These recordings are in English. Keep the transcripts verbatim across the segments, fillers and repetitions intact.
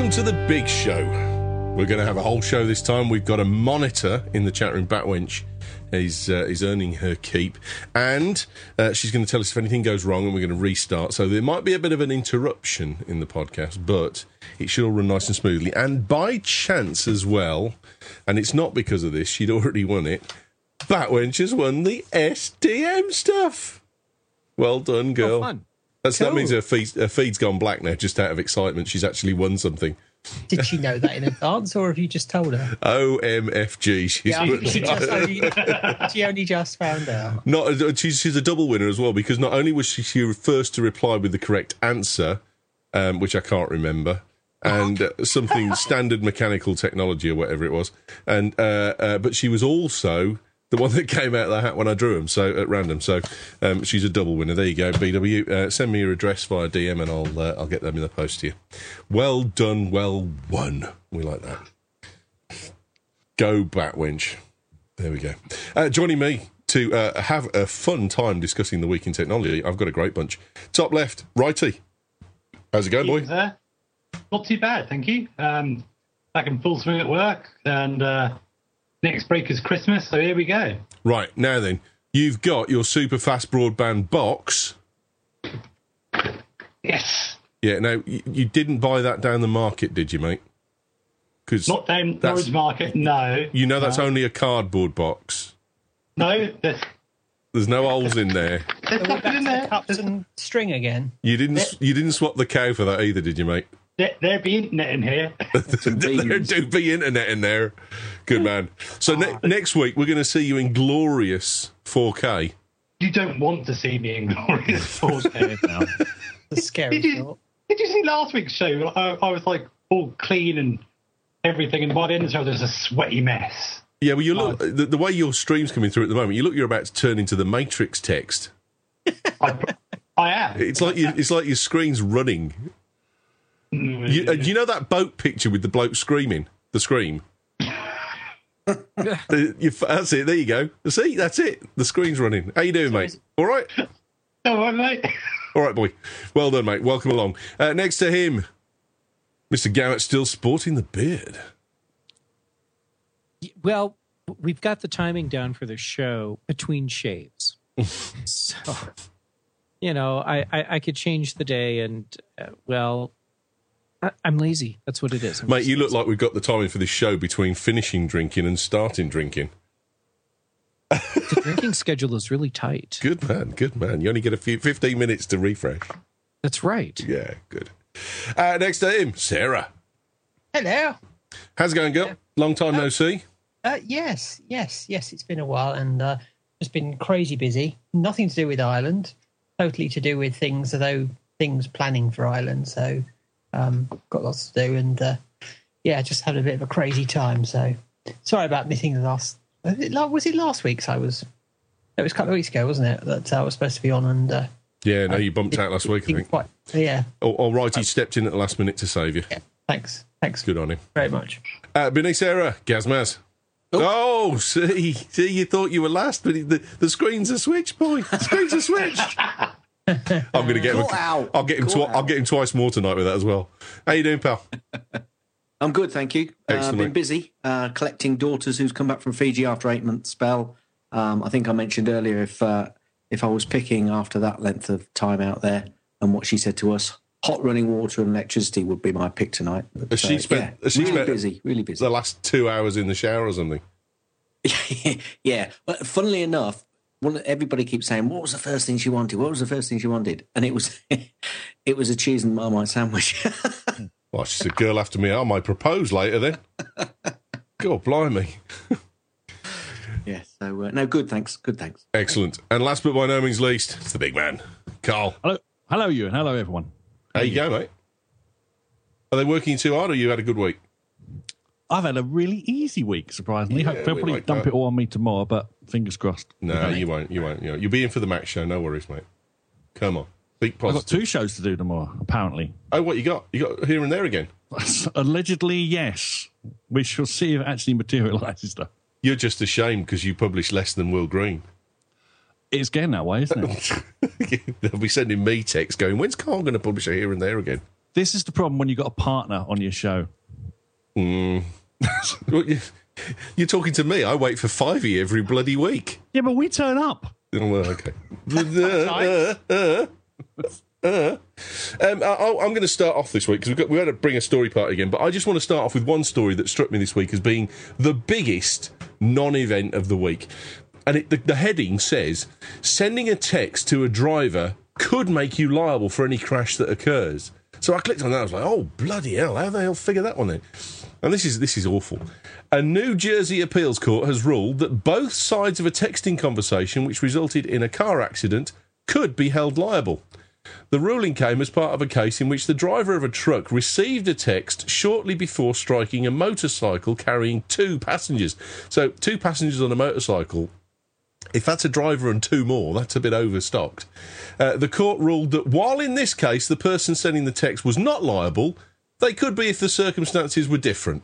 Welcome to the big show. We're going to have a whole show this time. We've got a monitor in the chat room, Batwench. He's, uh, he's earning her keep. And uh, she's going to tell us if anything goes wrong and we're going to restart. So there might be a bit of an interruption in the podcast, but it should all run nice and smoothly. And by chance as well, and it's not because of this, she'd already won it, Batwench has won the S D M stuff. Well done, girl. Oh, fun. That's, Cool. That means her, feed, her feed's gone black now, just out of excitement. She's actually won something. Did she know that in advance, or have you just told her? O M F G. She's Yeah, she, just only, she only just found out. Not, she's, she's a double winner as well, because not only was she, she first to reply with the correct answer, um, which I can't remember, and uh, something standard mechanical technology or whatever it was, and uh, uh, but she was also the one that came out of the hat when I drew them, so at random. So um, she's a double winner. There you go, B W. Uh, send me your address via D M, and I'll uh, I'll get them in the post to you. Well done, well won. We like that. Go Batwinch. There we go. Uh, joining me to uh, have a fun time discussing the week in technology, I've got a great bunch. Top left, righty. How's it going, boy? Uh, not too bad, thank you. Um, back in full swing at work, and uh, next break is Christmas, so here we go. Right, now then, you've got your super fast broadband box. Yes. Yeah, now, you, you didn't buy that down the market, did you, mate? Cause Not down that's- Norwich Market, no. You know that's no. only a cardboard box. No, there's, There's no holes in there. there's Are we nothing back in to there. cups and string again? You didn't you didn't swap the cow for that either, did you, mate? There, there'd be internet in here. There do be internet in there. Good man. So ne- next week, we're going to see you in glorious four K. You don't want to see me in glorious four K now. The scary Did you, thought. did you see last week's show? I, I was like all clean and everything, and by the end of the show, there's a sweaty mess. Yeah, well, you look the, the way your stream's coming through at the moment. You look, you're about to turn into the Matrix text. I, I am. It's like you, it's like your screen's running. You, uh, you know that boat picture with the bloke screaming, the scream. The- you, that's it. There you go. See, that's it. The screen's running. How you doing, mate? All right. All right, mate. All right, boy. Well done, mate. Welcome along. Uh, next to him, Mister Garrett, still sporting the beard. Well, we've got the timing down for the show between shaves. So, you know, I, I, I could change the day and, uh, well, I, I'm lazy. That's what it is. I'm Mate, just you look lazy. like we've got the timing for this show between finishing drinking and starting drinking. The drinking schedule is really tight. Good man, good man. You only get a few fifteen minutes to refresh. That's right. Yeah, good. Uh, next to him, Sarah. Hello. How's it going, girl? Long time no see. Uh, yes, yes, yes. It's been a while, and uh, just been crazy busy. Nothing to do with Ireland. Totally to do with things, although things planning for Ireland. So, um, got lots to do, and uh, yeah, just had a bit of a crazy time. So, sorry about missing the last. Was it, la- was it last week's? I was. It was a couple of weeks ago, wasn't it? That I was supposed to be on, and uh, Yeah, no, you bumped out last week, I didn't think. quite. Yeah. All, all right, he stepped in at the last minute to save you. Yeah. Thanks. Thanks Good on him. very much. Uh, Benny Sarah, Gazmaz. Oh, see, see, you thought you were last, but the, the screen's a switch, boy. The screen's a switch. I'm going to get him. Call out. I'll get him. Call Twi- I'll out. get him twice more tonight with that as well. How you doing, pal? I'm good, thank you. Uh, Excellent. been busy uh, collecting daughters who's come back from Fiji after eight months spell. Um, I think I mentioned earlier if uh, if I was picking after that length of time out there and what she said to us, hot running water and electricity would be my pick tonight. But, Has she uh, spent- yeah, has she really spent busy, really busy. The last two hours in the shower or something. Yeah, but funnily enough, one, everybody keeps saying, "What was the first thing she wanted? What was the first thing she wanted?" And it was, it was a cheese and marmite sandwich. Well, she's a girl after me. I might propose later then. God, blimey. Yeah. So uh, no, good. Thanks. Good. Thanks. Excellent. And last but by no means least, it's the big man, Carl. Hello, hello, you, and hello, everyone. How you go, mate? Are they working too hard, or you had a good week? I've had a really easy week, surprisingly. Yeah, Hope they'll we probably like dump that. it all on me tomorrow, but fingers crossed. No, Okay. you won't. You won't. You know, you'll be in for the Max show. No worries, mate. Come on, think I've got positive. two shows to do tomorrow, apparently. Oh, what you got? You got here and there again. Allegedly, yes. We shall see if it actually materialises, though. You're just ashamed because you publish less than Will Green. It's getting that way, isn't it? They'll be sending me texts going, "When's Carl going to publish a here and there again?" This is the problem when you've got a partner on your show. Mm. You're talking to me. I wait for Fivey every bloody week. Yeah, but we turn up. Oh, well, okay. uh, uh, uh. Um, I, I'm going to start off this week because we've got, we've got to bring a story part again, but I just want to start off with one story that struck me this week as being the biggest non-event of the week. And it, the, the heading says, sending a text to a driver could make you liable for any crash that occurs. So I clicked on that. I was like, oh, bloody hell, how the hell figure that one then? And this is this is awful. A New Jersey appeals court has ruled that both sides of a texting conversation which resulted in a car accident could be held liable. The ruling came as part of a case in which the driver of a truck received a text shortly before striking a motorcycle carrying two passengers. So two passengers on a motorcycle, if that's a driver and two more, that's a bit overstocked. Uh, the court ruled that while in this case the person sending the text was not liable, they could be if the circumstances were different.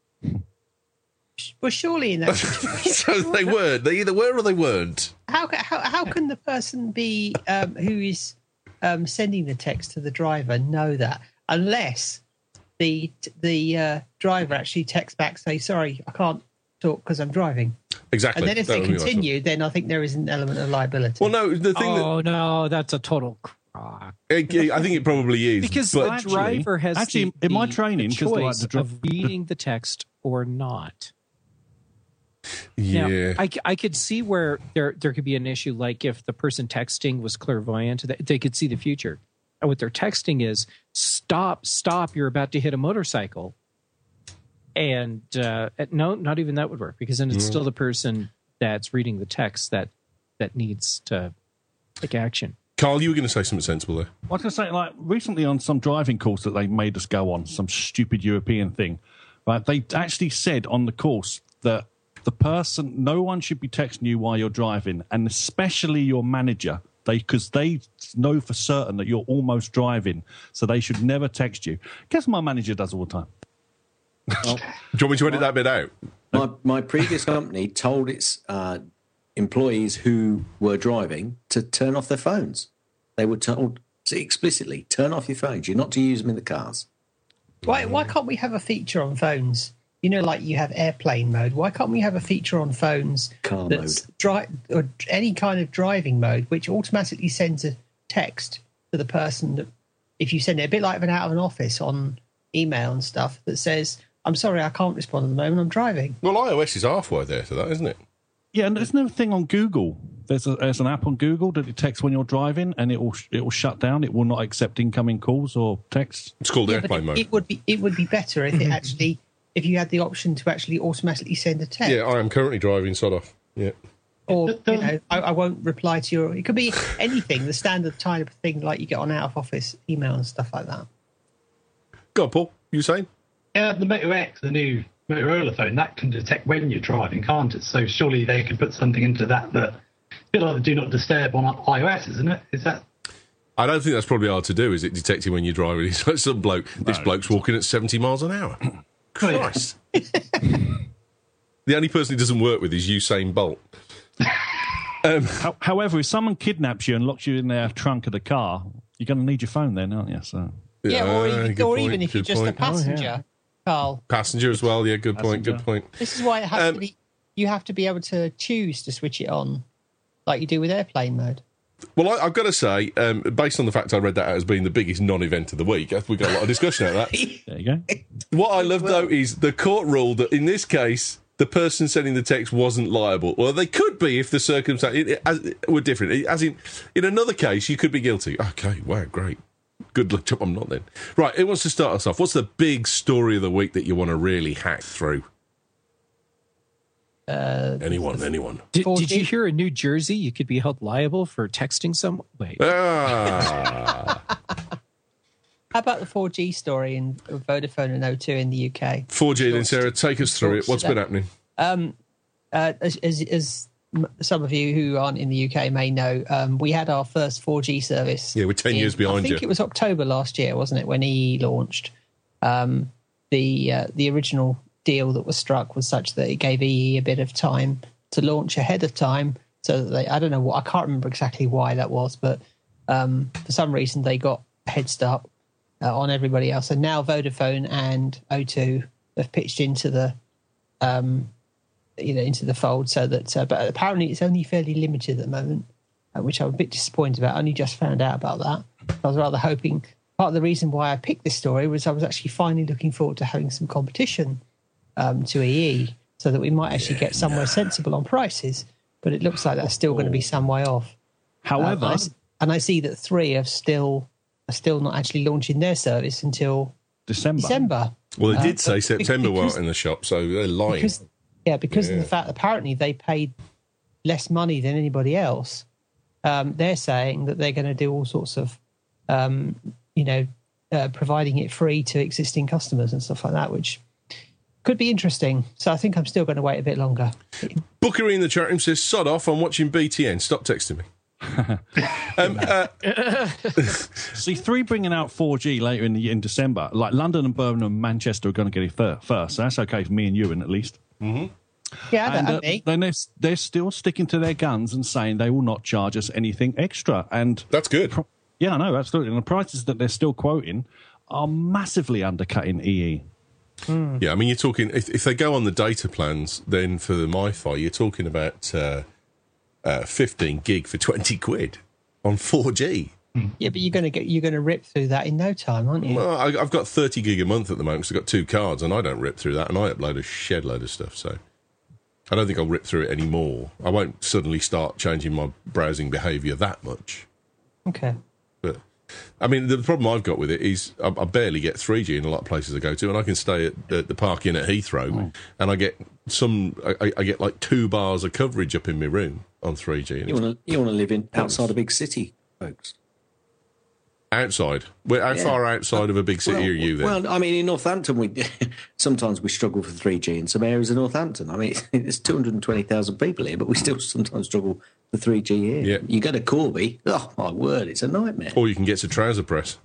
Well, surely in that So they weren't. They either were or they weren't. How how how can the person be um, who is um, sending the text to the driver know that unless the the uh, driver actually texts back, say, sorry, I can't talk because I'm driving. Exactly. And then if That they would be my continue, then I think there is an element of liability. Well, no, the thing Oh, no, that's a total crock. that I think it probably is Because but the actually- driver has actually, the, in my the- training, the 'cause the, like, choice the dri- of reading the text or not. yeah, Now, I, I could see where there there could be an issue, like if the person texting was clairvoyant, they, they could see the future. And what they're texting is, stop, stop, you're about to hit a motorcycle. And uh, no, not even that would work, because then it's Mm. still the person that's reading the text that that needs to take action. Carl, you were going to say something sensible there. I was going to say, like, recently on some driving course that they made us go on, some stupid European thing, right? They actually said on the course that the person, no one should be texting you while you're driving, and especially your manager, they because they know for certain that you're almost driving, so they should never text you. Guess what my manager does all the time? Well, Do you want me to edit that bit out? my, my previous company told its uh, employees who were driving to turn off their phones. They were told to explicitly turn off your phones. You're not to use them in the cars. Why why can't we have a feature on phones? You know, like you have airplane mode. Why can't we have a feature on phones Car that's dri- or any kind of driving mode, which automatically sends a text to the person that, if you send it, a bit like an out of an office on email and stuff, that says, I'm sorry, I can't respond at the moment, I'm driving. Well, iOS is halfway there to that, isn't it? Yeah, and there's another thing on Google. There's, a, there's an app on Google that detects when you're driving, and it will it will shut down. It will not accept incoming calls or texts. It's called Yeah, but airplane it, mode. it would be it would be better if it actually if you had the option to actually automatically send a text. Yeah, I am currently driving, sod off. Yeah. Or, It you doesn't- know, I, I won't reply to your... It could be anything, the standard type of thing like you get on out-of-office email and stuff like that. Go on, Paul. You saying? Yeah, the Moto X, the new Motorola phone, that can detect when you're driving, can't it? So surely they could put something into that that... A bit like the Do Not Disturb on iOS, isn't it? Is that... I don't think that's probably hard to do, is it, detecting when you're driving? It's like some bloke, this No. bloke's walking at seventy miles an hour. Oh, yeah. Christ. The only person he doesn't work with is Usain Bolt. Um, How, however, if someone kidnaps you and locks you in their trunk of the car, you're going to need your phone then, aren't you? So Yeah, or, uh, even, good or point, even if you're good just a point. passenger, Carl. Passenger as well, yeah, good point, good Passenger. point. This is why it has Um, to be... You have to be able to choose to switch it on, like you do with airplane mode. Well, I, I've got to say, um, based on the fact I read that out as being the biggest non-event of the week, we got a lot of discussion out of that. there you go. What I love, though, is the court ruled that in this case, the person sending the text wasn't liable. Well, they could be if the circumstances it, as, were different. As in, in another case, you could be guilty. Okay, wow, great. Good luck. I'm not then. Right, who wants to start us off? What's the big story of the week that you want to really hack through? Uh, Anyone, anyone. Did, four did you G? hear in New Jersey you could be held liable for texting someone? Wait. Ah, How about the four G story in Vodafone and O two in the U K? four G then, Sarah, take us through it. What's been happening? Um, uh, as, as, as m- some of you who aren't in the U K may know, um, we had our first four G service. Yeah, we're ten in- years behind I think you. it was October last year, wasn't it, when he launched? Um, the uh, the original deal that was struck was such that it gave E E a bit of time to launch ahead of time, so that they, I don't know what, I can't remember exactly why that was, but um, for some reason they got a head start uh, on everybody else. And now Vodafone and O two have pitched into the, um, you know, into the fold. So that, uh, but apparently it's only fairly limited at the moment, uh, which I'm a bit disappointed about. I only just found out about that. I was rather hoping. Part of the reason why I picked this story was I was actually finally looking forward to having some competition um, to E E, so that we might actually get somewhere sensible on prices. But it looks like that's still going to be some way off. However, um, and, I, and I see that Three have still are still not actually launching their service until December. December. Well, they Uh, did say but September because- while in the shop, so they're lying. Because, yeah, because Yeah. of the fact apparently they paid less money than anybody else. Um, they're saying that they're going to do all sorts of, um, you know, uh, providing it free to existing customers and stuff like that, which could be interesting. So I think I'm still going to wait a bit longer. Bookery in the chat room says, sod off, I'm watching B T N. Stop texting me. um, uh, See, Three bringing out four G later in the in December. Like London and Birmingham and Manchester are going to get it fir- first. So that's okay for me and you, and at least. Yeah, And and, uh, me. then they're, they're still sticking to their guns and saying they will not charge us anything extra. And that's good. yeah, I know, absolutely. And the prices that they're still quoting are massively undercutting E E. Yeah, I mean, you're talking, if, if they go on the data plans, then for the MiFi, you're talking about uh, uh, fifteen gig for twenty quid on four G. Yeah, but you're going to get you're going to rip through that in no time, aren't you? Well, I, I've got thirty gig a month at the moment because I've got two cards and I don't rip through that, and I upload a shed load of stuff, so I don't think I'll rip through it anymore. I won't suddenly start changing my browsing behaviour that much. Okay. But I mean, the problem I've got with it is I, I barely get three G in a lot of places I go to, and I can stay at, at the Park Inn at Heathrow, Mm. and I get some, I, I get like two bars of coverage up in my room on three G. And You it's want to you want to live in outside a big city, folks. outside. Where, how Yeah. far outside of a big city well, are you then? Well, I mean, in Northampton, we sometimes we struggle for three G in some areas of Northampton. I mean, there's two hundred twenty thousand people here, but we still sometimes struggle for three G here. Yeah. You go to Corby, oh my word, it's a nightmare. Or you can get to Trouser Press.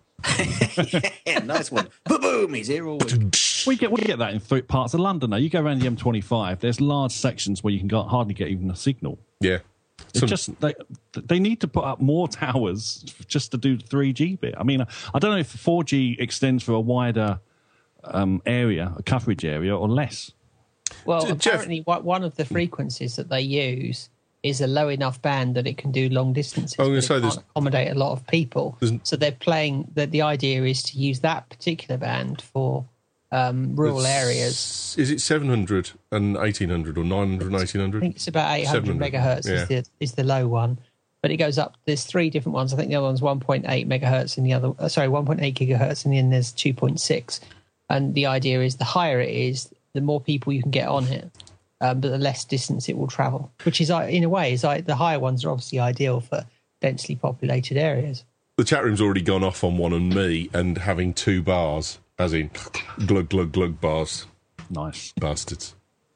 Yeah, nice one. Boom, he's here all week. We get we get that in three parts of London now. You go around the M twenty-five, there's large sections where you can go, hardly get even a signal. Yeah. It's Some- just they, they need to put up more towers just to do the three G bit. I mean, I don't know if four G extends for a wider um, area, a coverage area, or less. Well, J- Jeff- apparently, what one of the frequencies that they use is a low enough band that it can do long distances. I was gonna but it say can't there's- accommodate a lot of people. There's- So they're playing. That the idea is to use that particular band for um, rural areas. Is it seven hundred and eighteen hundred or nine hundred and eighteen I hundred? think it's about eight hundred seven hundred, megahertz yeah. is the is the low one, but it goes up. There's three different ones. I think the other one's one point eight megahertz, and the other uh, sorry one point eight gigahertz, and then there's two point six. And the idea is the higher it is, the more people you can get on it, um, but the less distance it will travel. Which is, uh, in a way, is like the higher ones are obviously ideal for densely populated areas. The chat room's already gone off on one on me and having two bars, as in glug, glug, glug bars. Nice. Bastards.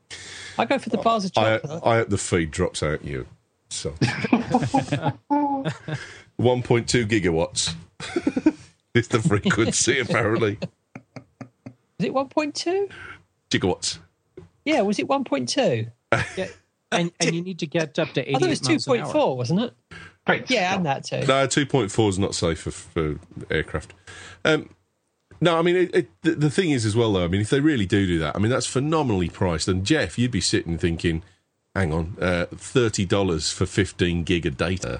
I go for the bars of I, chocolate. I hope the feed drops out you. So. one point two gigawatts is the frequency, apparently. Was it one point two? Gigawatts. Yeah, was it one point two? Yeah, and, and you need to get up to I thought it was eighty-eight two miles an point hour. four, wasn't it? Great. Yeah, and that too. No, two point four is not safe for, for aircraft. Um, no, I mean, it, it, the, the thing is as well, though, I mean, if they really do do that, I mean, that's phenomenally priced. And, Jeff, you'd be sitting thinking, hang on, uh, thirty dollars for fifteen gig of data.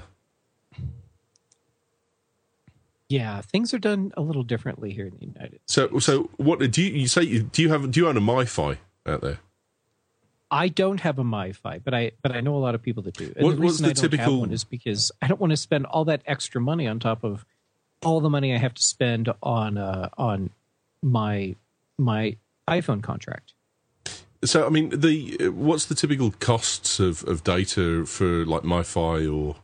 Yeah, things are done a little differently here in the United States. So, so what do you, you say? Do you have? Do you own a MiFi out there? I don't have a MiFi, but I but I know a lot of people that do. And What- the what's reason the I don't typical- have one is because I don't want to spend all that extra money on top of all the money I have to spend on uh, on my my iPhone contract. So, I mean, the what's the typical costs of, of data for like MiFi or?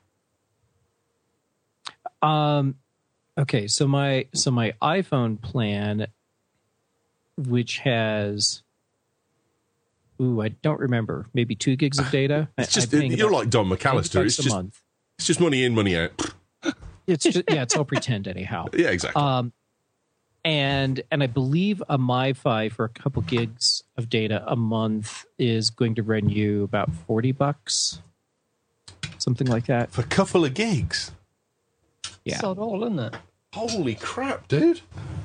Um, okay, so my so my iPhone plan, which has, ooh, I don't remember, maybe two gigs of data. It's I- just I'm paying you're about like Don five McAllister. It's bucks a just month. it's just money in, money out. It's just yeah, it's all pretend anyhow. Yeah, exactly. Um, and and I believe a MiFi for a couple gigs of data a month is going to run you about forty bucks, something like that. for a couple of gigs. Yeah. Sod all, isn't it? Holy crap, dude!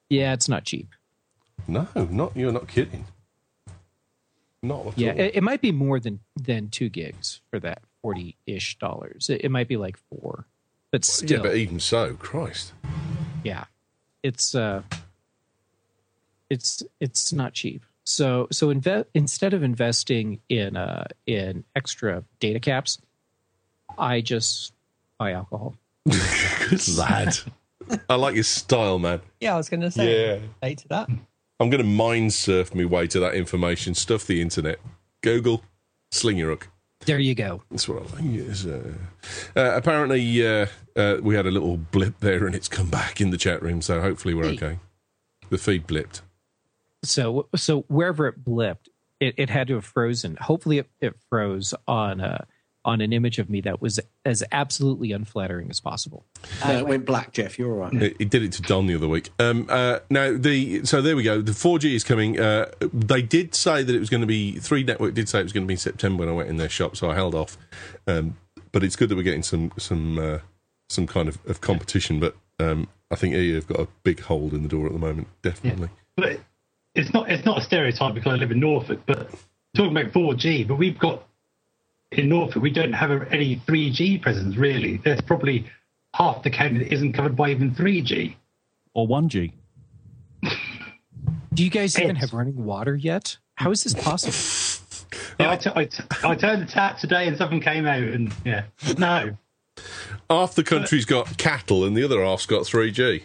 Yeah, it's not cheap. No, not you're not kidding. Not at Yeah, all. it, it might be more than than two gigs for that forty-ish dollars. It, it might be like four, but still, Yeah, but even so, Christ. yeah, it's uh, it's it's not cheap. So so inve- instead of investing in uh in extra data caps, I just buy alcohol. Good lad. I like your style, man. Yeah, I was going to say. Yeah. Say to that. I'm going to mind surf my way to that information. Stuff the internet. Google, sling your hook. There you go. That's what I like. Yes, uh, uh, apparently, uh, uh, we had a little blip there, and it's come back in the chat room. So hopefully, we're okay. The feed blipped. So so wherever it blipped, it, it had to have frozen. Hopefully, it, it froze on a on an image of me that was as absolutely unflattering as possible. No, it went black, Jeff. You're all right. It, it did it to Don the other week. Um, uh, now the so there we go. The four G is coming. Uh, they did say that it was going to be three Network did say it was going to be in September when I went in their shop, so I held off. Um, but it's good that we're getting some some uh, some kind of, of competition. But um, I think E A have got a big hold in the door at the moment. Definitely. But it's not it's not a stereotype because I live in Norfolk. But talking about four G, but we've got in Norfolk we don't have any three G presence really. There's probably half the county that isn't covered by even three G or one G. Do you guys even It's- have running water yet? How is this possible? Yeah, I, t- I, t- I turned the tap today and something came out, and yeah, no. Half the country's got cattle, and the other half's got three G.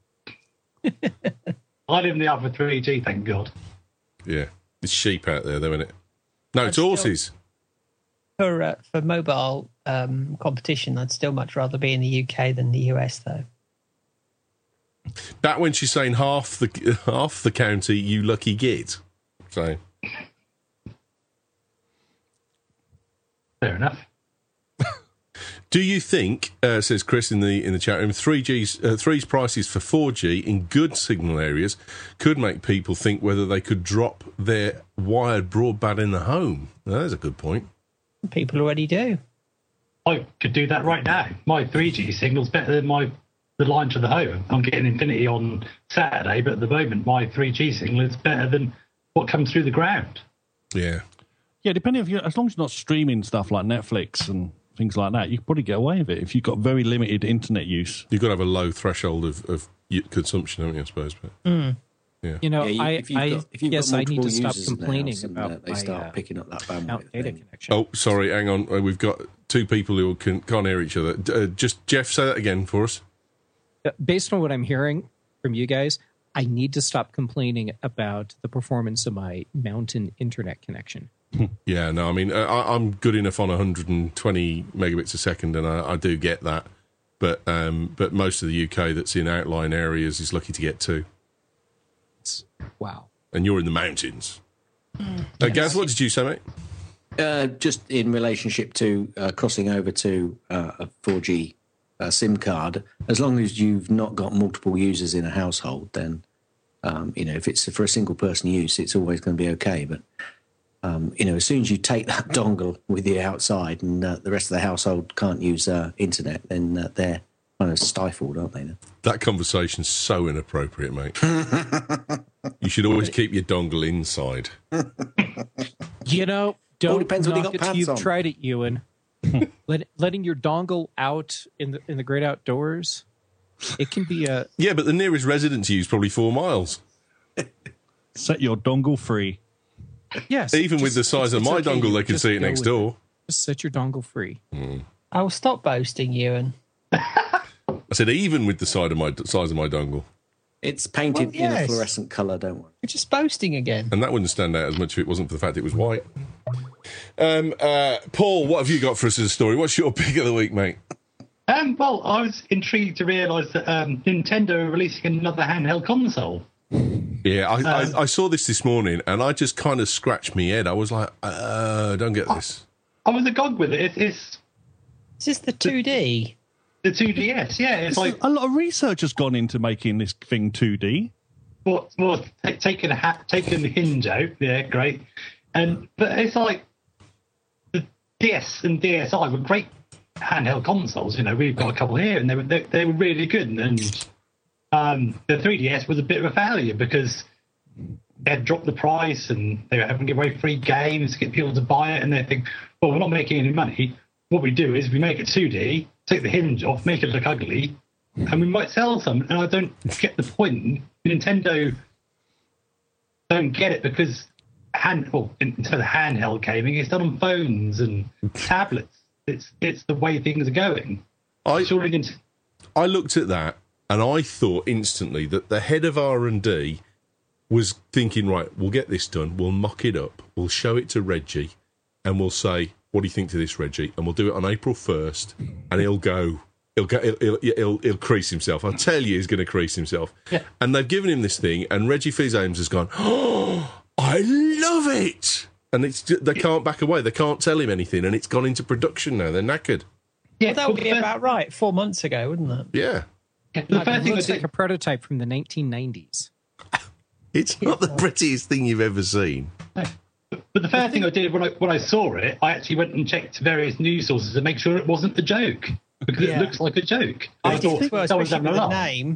I live in the other three G, thank God. Yeah, it's sheep out there, though, isn't it? No, it's still- horses. For uh, for mobile um, competition, I'd still much rather be in the U K than the U S, though. That when she's saying half the half the county, you lucky git. So. Fair enough. Do you think, uh, says Chris in the in the chat room, three G's uh, three's prices for four G in good signal areas could make people think whether they could drop their wired broadband in the home? Well, that's a good point. People already do. I could do that right now. My three G signal's better than my the line to the home. I'm getting Infinity on Saturday, but at the moment my three G signal is better than what comes through the ground. Yeah. Yeah, depending if you, as long as you're not streaming stuff like Netflix and things like that, you could probably get away with it if you've got very limited internet use. You've got to have a low threshold of, of u- consumption, haven't you, I suppose? But, Mm. yeah. You know, Yeah, you- I, if you've I got- if you've guess got I need to multiple stop users in the complaining house and, about uh, they my start uh, picking up that out bandwidth. data then- connection. Oh, sorry, hang on. Uh, We've got two people who can, can't hear each other. D- Uh, just, Jeff, say that again for us. Uh, Based on what I'm hearing from you guys, I need to stop complaining about the performance of my mountain internet connection. Yeah, no, I mean, uh, I, I'm good enough on one hundred twenty megabits a second, and I, I do get that. But um, but most of the U K that's in outlying areas is lucky to get two. It's, wow. And you're in the mountains. Uh, Gaz, what did you say, mate? Uh, just in relationship to uh, crossing over to uh, a four G uh, SIM card, as long as you've not got multiple users in a household, then, um, you know, if it's for a single person use, it's always going to be okay. But, um, you know, as soon as you take that dongle with you outside and uh, the rest of the household can't use uh, internet, then uh, they're kind of stifled, aren't they? Then? That conversation's so inappropriate, mate. You should always keep your dongle inside. You know, don't depends what you knock got it till pants you've on. tried it, Ewan. Let, letting your dongle out in the in the great outdoors, it can be a Yeah, but the nearest residence to you is probably four miles. Set your dongle free. yes. Even with just- the size of it's my okay, dongle, you they can just see it go next with door. Just set your dongle free. I'll stop boasting, Ewan. I said, even with the side of my size of my dongle, It's painted Well, in a yes. fluorescent colour, don't worry. You're just boasting again. and that wouldn't stand out as much if it wasn't for the fact it was white. Um, uh, Paul, what have you got for us as a story? What's your pick of the week, mate? Um, well, I was intrigued to realise that um, Nintendo are releasing another handheld console. Yeah, I, I, I saw this this morning, and I just kind of scratched my head. I was like, uh, don't get this. I was agog with it. It's, it's Is this the two D? the two D S, yeah. It's like A lot of research has gone into making this thing two D. well, well t- taking a hat, taking the hinge out, yeah, great. And but it's like the D S and D S i were great handheld consoles. You know, we've got a couple here, and they were they, they were really good. And um, the three D S was a bit of a failure because they had dropped the price and they were having to give away free games to get people to buy it. And they think, well, we're not making any money. What we do is we make it two D, take the hinge off, make it look ugly, and we might sell some. And I don't get the point. Nintendo don't get it because hand, well, in terms of handheld gaming, it's done on phones and tablets. It's it's the way things are going. I, Surely Nint- I looked at that and I thought instantly that the head of R and D was thinking, right, we'll get this done, we'll mock it up, we'll show it to Reggie, and we'll say, what do you think to this, Reggie? And we'll do it on April first, and he'll go, he'll go, he'll, he'll, he'll, he'll crease himself. I'll tell you, he's going to crease himself. Yeah. And they've given him this thing, and Reggie Fils-Ames has gone, oh, I love it! And it's they can't back away. They can't tell him anything, and it's gone into production now. They're knackered. yeah, Well, that would but be the first- about right. Four months ago, wouldn't it? Yeah. yeah, the Like, first it thing I looks like did, a prototype from the nineteen nineties. It's not the prettiest thing you've ever seen. but the first thing I did when I when I saw it, I actually went and checked various news sources to make sure it wasn't a joke because Yeah. it looks like a joke. I I thought think, well, someone's especially having a with the laugh. name.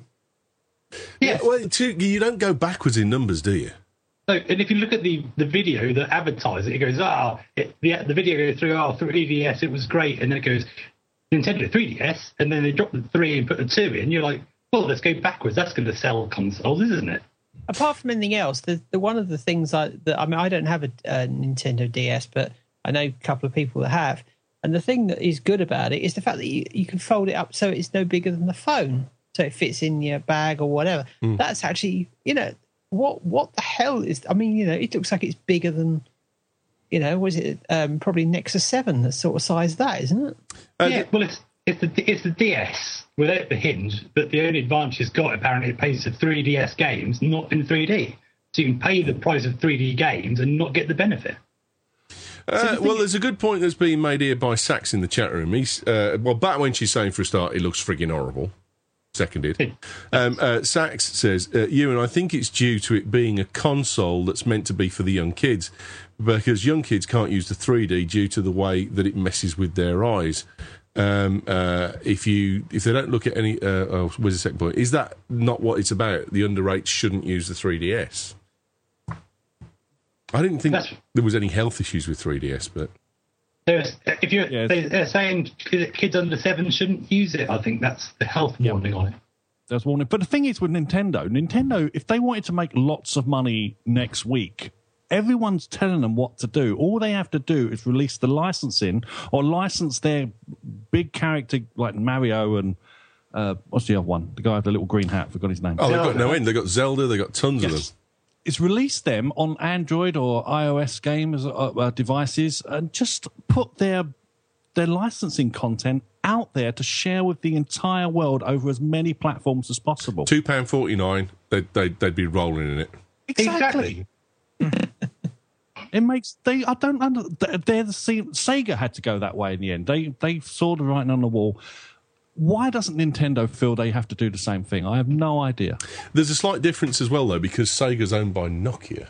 Yeah. Well, too, you don't go backwards in numbers, do you? So, and if you look at the, the video that advertises it, it goes, ah, it, the, the video goes through, oh, three D S, it was great. And then it goes, Nintendo three D S. And then they drop the three and put the two in. You're like, well, let's go backwards. That's going to sell consoles, isn't it? Apart from anything else, the, the one of the things I that I mean, I don't have a, a Nintendo D S, but I know a couple of people that have. And the thing that is good about it is the fact that you, you can fold it up so it's no bigger than the phone, so it fits in your bag or whatever. Mm. That's actually, you know, what what the hell is? I mean, you know, it looks like it's bigger than, you know, was it um, probably Nexus seven, the sort of size that, isn't it? Uh, yeah, well, it's it's the it's the D S without the hinge, but the only advantage it's got apparently it pays for three D S games, not in three D. So you can pay the price of three D games and not get the benefit. Uh, well, there's a good point that's being made here by Sax in the chat room. He's uh, well, back when she's saying for a start, it looks frigging horrible. Seconded. Um, uh, Sax says, uh, Ewan, I think it's due to it being a console that's meant to be for the young kids, because young kids can't use the three D due to the way that it messes with their eyes. Um, uh, if you if they don't look at any, uh, oh, where's the second point? Is that not what it's about? The underage shouldn't use the three D S. I didn't think That's- there was any health issues with three D S, but There's, if you're Yes. they, they're saying kids under seven shouldn't use it, I think that's the health warning on it. There's warning. But the thing is with Nintendo, Nintendo, if they wanted to make lots of money next week, everyone's telling them what to do. All they have to do is release the licensing or license their big character like Mario and uh, what's the other one? The guy with the little green hat. Forgot his name. oh, they've got Zelda. no end. They've got Zelda. They've got tons of them. Is release them on Android or iOS games uh, uh, devices and just put their their licensing content out there to share with the entire world over as many platforms as possible. Two pound forty nine. They'd, they'd they'd be rolling in it. Exactly. It makes they. I don't under. They're the same. Sega had to go that way in the end. They they saw the writing on the wall. Why doesn't Nintendo feel they have to do the same thing? I have no idea. There's a slight difference as well, though, because Sega's owned by Nokia.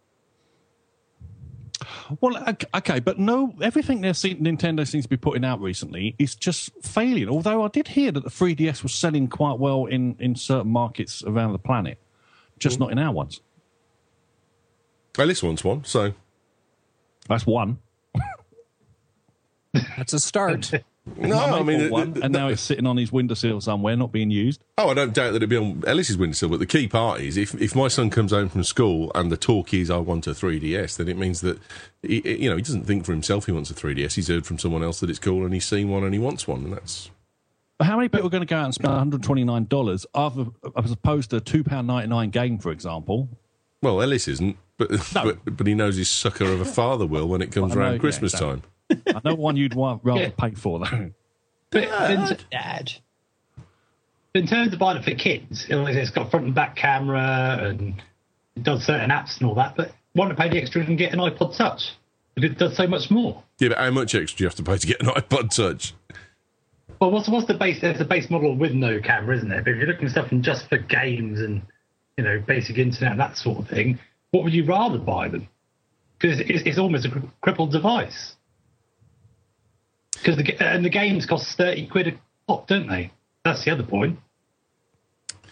Well, ok- okay, but no, everything they're seeing, Nintendo seems to be putting out recently is just failing. Although I did hear that the three D S was selling quite well in, in certain markets around the planet, just not in our ones. Alice wants one, so That's one. That's a start. no, I mean, bought one, the- the- and now it's sitting on his windowsill somewhere, not being used. oh, I don't doubt that it'd be on Ellis's windowsill. But the key part is, if if my son comes home from school and the talk is I want a three D S, then it means that he, you know he doesn't think for himself he wants a three D S. He's heard from someone else that it's cool, and he's seen one and he wants one, and that's. But how many people are going to go out and spend one hundred twenty-nine dollars other, as opposed to a two pound ninety-nine game, for example? Well, Ellis isn't, but, No. but but he knows his sucker of a father will when it comes Well, I know, around yeah, Christmas exactly. time. I know one you'd wa- rather Yeah. pay for, though. But in, Dad. in terms of buying it for kids, you know, it's got front and back camera and it does certain apps and all that. But why not pay the extra and get an iPod Touch? Because it does so much more. Yeah, but how much extra do you have to pay to get an iPod Touch? Well, what's what's the base? There's a base model with no camera, isn't there? But if you're looking at stuff and just for games and you know basic internet and that sort of thing, what would you rather buy them? Because it's, it's almost a cri- crippled device. Because the ga- and the games cost thirty quid a pop, don't they? That's the other point.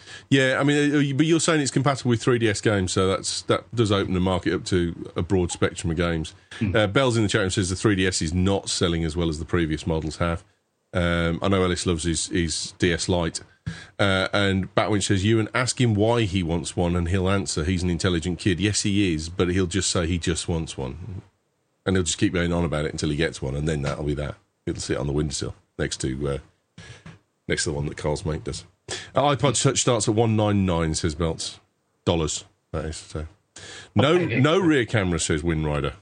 Yeah, I mean, uh, but you're saying it's compatible with three D S games, so that's that does open the market up to a broad spectrum of games. Mm. Uh, Bell's in the chat room says the three D S is not selling as well as the previous models have. Um, I know Ellis loves his, his D S Lite. Uh, and Batwinch says, Ewan, ask him why he wants one and he'll answer. He's an intelligent kid. Yes, he is, but he'll just say he just wants one. And he'll just keep going on about it until he gets one, and then that'll be that. It'll sit on the windowsill next to uh, next to the one that Carl's mate does. Uh, iPod Touch starts at one ninety-nine, says Belts. Dollars, that is. So. No no rear camera, says Wind Rider.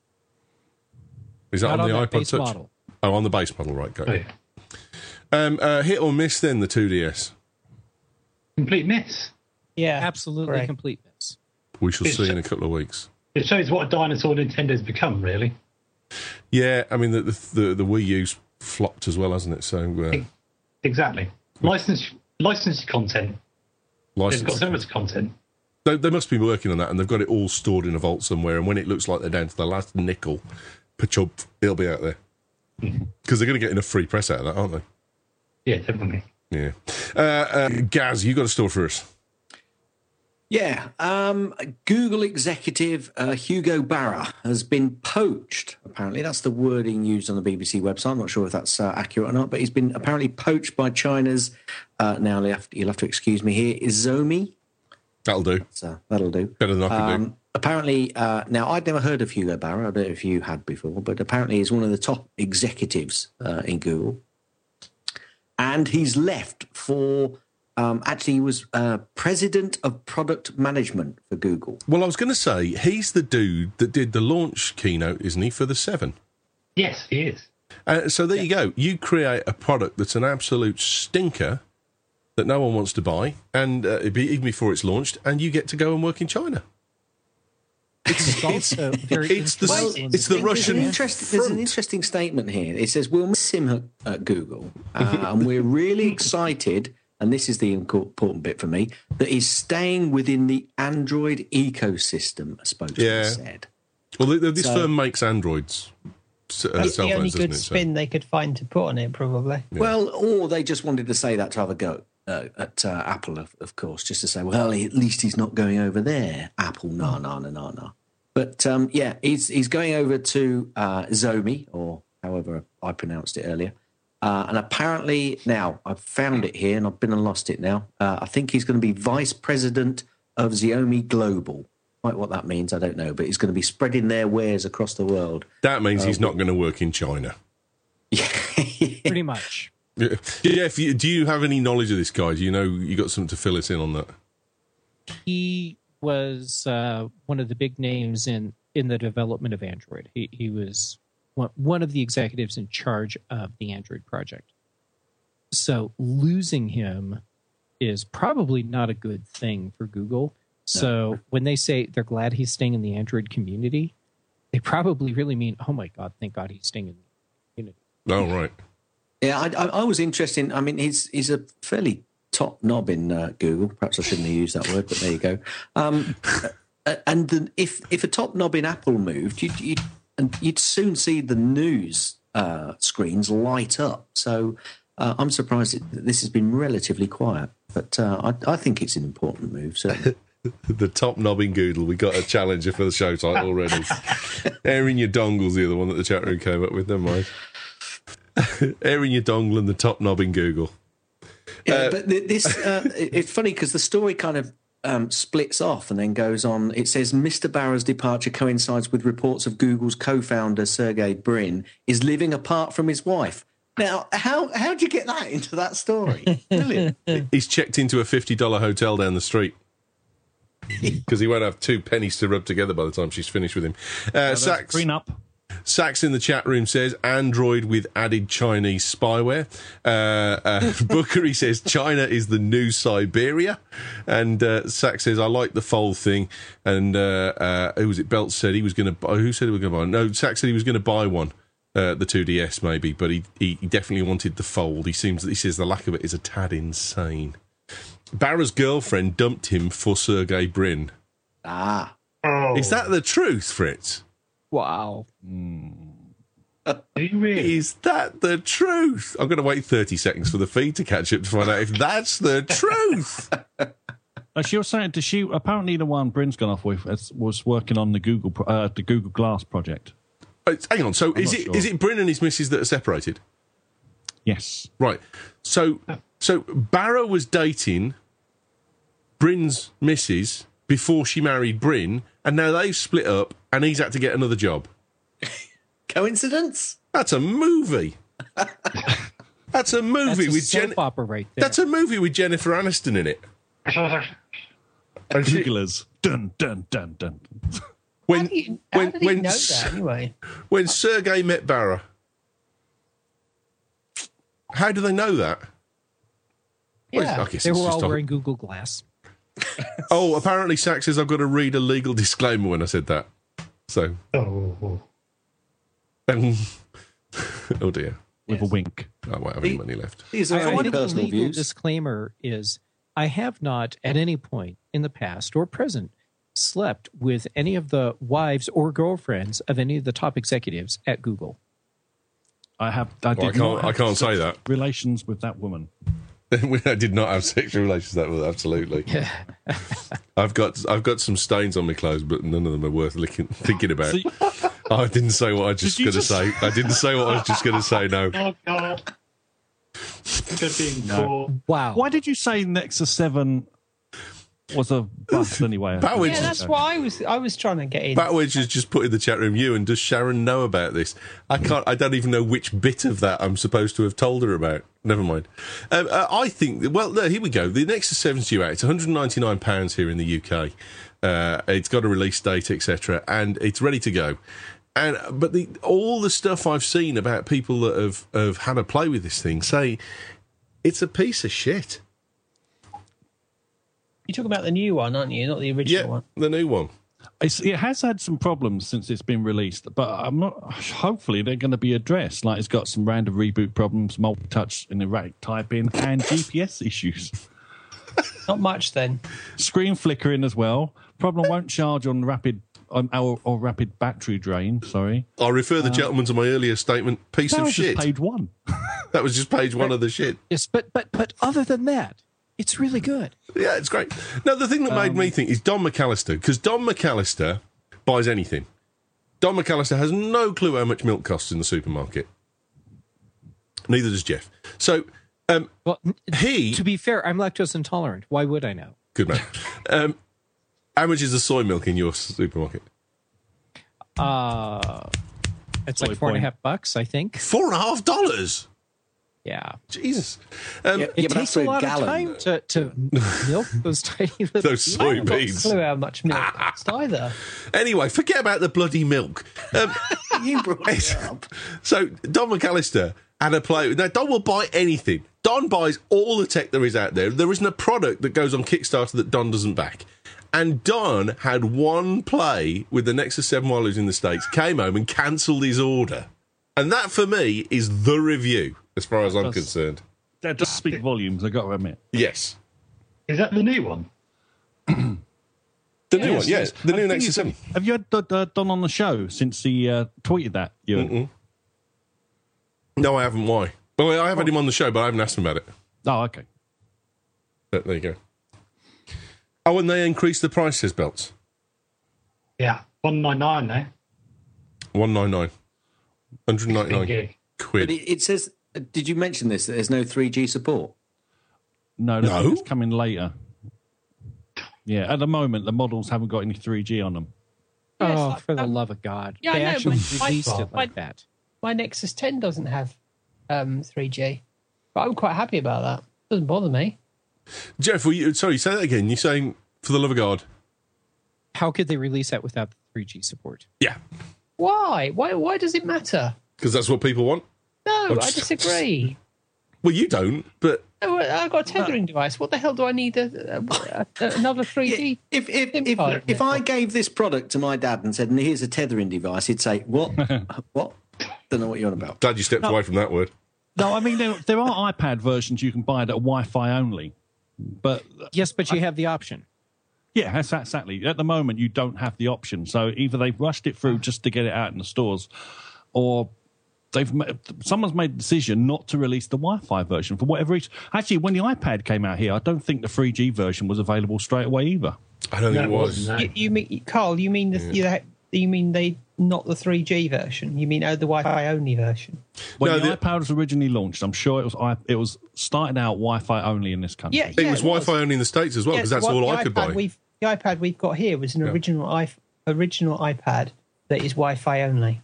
Is that Not on the on iPod base Touch? Model. Oh, on the base model, right, go. Oh, yeah. Um, uh, hit or miss, then, the two D S? Complete miss. Yeah, Absolutely correct. complete miss. We shall It's- see in a couple of weeks. It shows what a dinosaur Nintendo's become, really. Yeah, I mean, the the, the, the Wii U's flopped as well, hasn't it? So, uh, Exactly. Licensed, licensed content. They've got license. so much content. They, they must be working on that, and they've got it all stored in a vault somewhere. And when it looks like they're down to the last nickel, pa-chump, it'll be out there. Because they're going to get enough free press out of that, aren't they? Yeah, definitely. Yeah. Uh, uh, Gaz, you got a story for us? Yeah, um, Google executive uh, Hugo Barra has been poached. Apparently, that's the wording used on the B B C website. I'm not sure if that's uh, accurate or not, but he's been apparently poached by China's. Uh, now you'll have, to, you'll have to excuse me here. Xiaomi. That'll do. So that'll do. Better than I could do. Um, apparently, uh, now I'd never heard of Hugo Barra. I don't know if you had before, but apparently he's one of the top executives uh, in Google, and he's left for. Um, actually, he was uh, president of product management for Google. Well, I was going to say, he's the dude that did the launch keynote, isn't he, for the seven? Yes, he is. Uh, so there you go. You create a product that's an absolute stinker that no one wants to buy, and uh, even before it's launched, and you get to go and work in China. It's also very It's the- influential in it's the game. Russian- There's an, interest, there's an interesting statement here. It says, we'll miss him at, at Google, uh, and we're really excited, and this is the important bit for me, that he's staying within the Android ecosystem, a spokesman Yeah. said. Well, th- th- this So- firm makes Androids. Uh, That's cell the only phones, good doesn't it? So- spin they could find to put on it, probably. Well, or they just wanted to say that to have a go uh, at uh, Apple, of, of course, just to say, well, at least he's not going over there. Apple, no, no, no, no, no. But um, yeah, he's he's going over to uh, Xiaomi, or however I pronounced it earlier. Uh, and apparently, now I've found it here, and I've been and lost it now. Uh, I think he's going to be vice president of Xiaomi Global. Quite what that means, I don't know, but he's going to be spreading their wares across the world. That means he's Uh, not going to work in China. Pretty much. Yeah, yeah if you, do you have any knowledge of this guy? Do you know you got something to fill us in on that? He was uh, one of the big names in, in the development of Android. He, he was one, one of the executives in charge of the Android project. So losing him is probably not a good thing for Google. So when they say they're glad he's staying in the Android community, they probably really mean, oh my God, thank God he's staying in the community. Oh, right. Yeah, I, I, I was interested. In, I mean, he's he's a fairly top knob in uh, Google. Perhaps I shouldn't have used that word, but there you go. Um, uh, and the, if if a top knob in Apple moved, you'd you'd, and you'd soon see the news uh, screens light up. So uh, I'm surprised that this has been relatively quiet, but uh, I, I think it's an important move. Certainly. The top knob in Google. We got a challenger for the show title already. Airing your dongle's the other one that the chat room came up with. Never mind. Airing your dongle and the top knob in Google. Yeah, Uh, but th- this uh, it- it's funny because the story kind of um, splits off and then goes on. It says Mister Barra's departure coincides with reports of Google's co-founder Sergey Brin is living apart from his wife. Now, how how do you get that into that story? Brilliant. He's checked into a fifty dollars hotel down the street. Because he won't have two pennies to rub together by the time she's finished with him. Uh, Sax, Green up. Sax in the chat room says Android with added Chinese spyware. Uh, uh, Booker, he says China is the new Siberia. And uh, Sax says I like the fold thing. And uh, uh, who was it? Belt said he was going to buy. Who said he was going to buy? No, Sax said he was going to buy one. Uh, the two D S maybe, but he, he he definitely wanted the fold. He seems he says the lack of it is a tad insane. Barra's girlfriend dumped him for Sergey Brin. Ah. Oh, Is that the truth, Fritz? Wow. do you really? Is that the truth? I'm going to wait thirty seconds for the feed to catch up to find out if that's the truth. Uh, she was saying, does she apparently the one Bryn's gone off with is, was working on the Google pro- uh, the Google Glass project. Uh, hang on. So I'm is not it sure. is it Bryn and his missus that are separated? Yes. Right. So so Barra was dating Bryn's missus before she married Bryn, and now they've split up, and he's had to get another job. Coincidence? That's a movie. That's a movie That's a with soap Jen. opera right there. That's a movie with Jennifer Aniston in it. And she- Googlers. Dun, dun, dun, dun. when How do you, how when did he when know S- that anyway? when Sergei met Barra, how do they know that? Well, Yeah. I guess They it's were just all a- wearing Google Glass. Oh, apparently Sax says I've got to read a legal disclaimer when I said that. So, Oh, um, oh dear, With a wink. I won't have any money left. These I are only think the personal legal views. disclaimer is I have not at any point in the past or present slept with any of the wives or girlfriends of any of the top executives at Google. I have. I, did Well, I not can't. have I can't say that. relations with that woman. I did not have sexual relations. That was absolutely. I've got. I've got some stains on my clothes, but none of them are worth looking, thinking about. So you- Oh, I didn't say what I was just Did you going to just- say. I didn't say what I was just going to say. No. oh God. Good being No. cool. Wow. Why did you say Nexus seven was a bust anyway? Batwedge Yeah, that's why I was I was trying to get in. Batwedge has just put in the chat room. You and does Sharon know about this? I can't. I don't even know which bit of that I'm supposed to have told her about. Never mind. Um, uh, I think. Well, there, here we go. The Nexus seven's due out. It's one hundred ninety-nine pounds here in the U K. Uh, it's got a release date, et cetera, and it's ready to go. And but the all the stuff I've seen about people that have have had a play with this thing say it's a piece of shit. You're talking about the new one, aren't you? Not the original Yeah, one. the new one. It's, it has had some problems since it's been released, but I'm not. Hopefully, they're going to be addressed. Like it's got some random reboot problems, multi-touch and erratic typing, and G P S issues. Not much then. Screen flickering as well. Problem won't charge on rapid on or, or rapid battery drain. Sorry, I refer the gentleman to my earlier statement. Piece that of was shit. just page one. That was just page one of the shit. Yes, but but but other than that, it's really good. Yeah, it's great. Now, the thing that made me think is Don McAllister, because Don McAllister buys anything. Don McAllister has no clue how much milk costs in the supermarket. Neither does Jeff. So, um, Well, he... to be fair, I'm lactose intolerant. Why would I know? Good man. Um, how much is the soy milk in your supermarket? Uh, it's Soy like four and a point. half bucks, I think. Four and a half dollars. Yeah. Jesus. Um, Yeah, It but that's takes a for a lot gallon. of time to, to milk those tiny little Those I haven't got a soybeans. clue how much milk it costs either. Anyway, forget about the bloody milk. Um, You brought it up. So Don McAllister had a play. Now Don will buy anything. Don buys all the tech there is out there. There isn't a product that goes on Kickstarter that Don doesn't back. And Don had one play with the Nexus seven while he was in the States, came home and cancelled his order. And that, for me, is the review, as far as I'm That's- concerned. That does speak volumes. I got to admit. Yes. Is that the new one? The new one, yeah. The I new think Nexus it's- seven. Have you had uh, Don on the show since he uh, tweeted that? You No, I haven't. Why? Well, I have had him on the show, but I haven't asked him about it. Oh, okay. But there you go. Oh, and they increased the price, says Belts. Yeah, one nine nine now. one ninety-nine. one Big ninety-nine gig. But quid. it, it says, did you mention this? That there's no three G support. No, No? it's coming later. Yeah, at the moment the models haven't got any three G on them. Yeah, it's Oh, like- for the um, love of God. yeah, I they know, actually but my- released it my- like that. My Nexus ten doesn't have um, three G, but I'm quite happy about that. Doesn't bother me. Jeff, were you, sorry, say that again. You're saying, for the love of God. How could they release that without the three G support? Yeah, Why? Why? Why does it matter? because that's what people want. No, I'm I just- disagree. Well, you don't, but No, I've got a tethering device. What the hell do I need a, a, a, another three D? If if SIM if, card if I network? gave this product to my dad and said, "And here's a tethering device," he'd say, "What? What? Don't know what you're on about." glad you stepped away from that word. No, I mean there, there are iPad versions you can buy that are Wi-Fi only, but Yes, but you have the option. yeah, that's exactly. At the moment, you don't have the option. So either they've rushed it through just to get it out in the stores, or they've ma- someone's made a decision not to release the Wi-Fi version for whatever reason. Actually, when the iPad came out here, I don't think the three G version was available straight away either. I don't think No, it it was. wasn't, no. You, you mean, Carl? You mean the Yeah. you, you mean they not the three G version? You mean oh, the Wi-Fi only version? When No, the, the- iPad was originally launched, I'm sure it was i- it was started out Wi-Fi only in this country. Yeah, It yeah, was Wi-Fi only in the States as well, because Yeah, that's what- all the I could iPad buy. We've, the iPad we've got here was an Yeah. original i original iPad that is Wi-Fi only.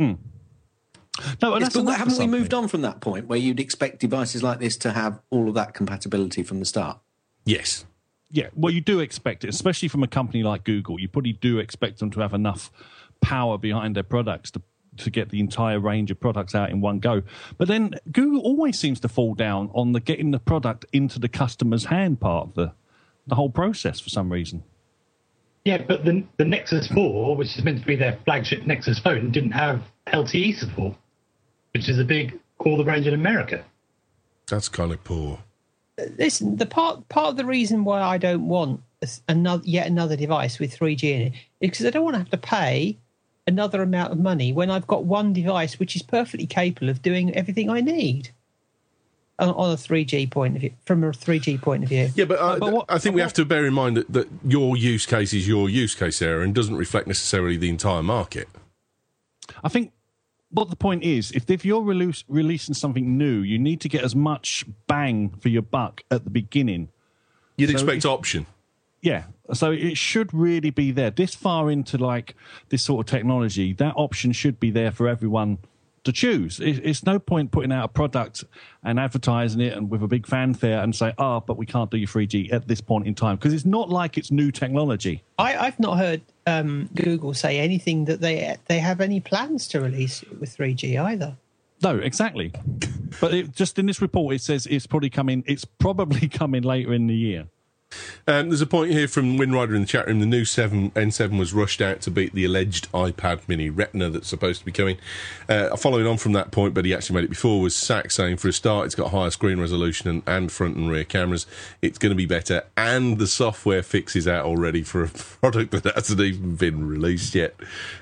No, and Yes, that's but enough for haven't we something. moved on from that point where you'd expect devices like this to have all of that compatibility from the start? Yes. Yeah, well, you do expect it, especially from a company like Google. You probably do expect them to have enough power behind their products to to get the entire range of products out in one go. But then Google always seems to fall down on the getting the product into the customer's hand part of the the whole process for some reason. Yeah, but the the Nexus four, which is meant to be their flagship Nexus phone, didn't have L T E support, which is a big all the range in America. That's kind of poor. Listen, the part part of the reason why I don't want another yet another device with three G in it is because I don't want to have to pay another amount of money when I've got one device which is perfectly capable of doing everything I need on, on a three G point of view. From a three G point of view, Yeah, but, uh, But what- I think we have to bear in mind that, that your use case is your use case area and doesn't reflect necessarily the entire market. I think what the point is, if, if you're release, releasing something new, you need to get as much bang for your buck at the beginning. You'd So expect if- option. Yeah, so it should really be there. This far into like this sort of technology, that option should be there for everyone to choose. It, it's no point putting out a product and advertising it and with a big fanfare and say, "Ah, oh, but we can't do your three G at this point in time," because it's not like it's new technology. I, I've not heard um, Google say anything that they they have any plans to release it with three G either. No, exactly. But it, just in this report, it says it's probably coming. It's probably coming later in the year. Um, there's a point here from Windrider in the chat room. The new seven N seven was rushed out to beat the alleged iPad Mini Retina that's supposed to be coming. Uh, following on from that point, but he actually made it before, was Sack saying for a start it's got higher screen resolution and, and front and rear cameras. It's going to be better, and the software fix is out already for a product that hasn't even been released yet.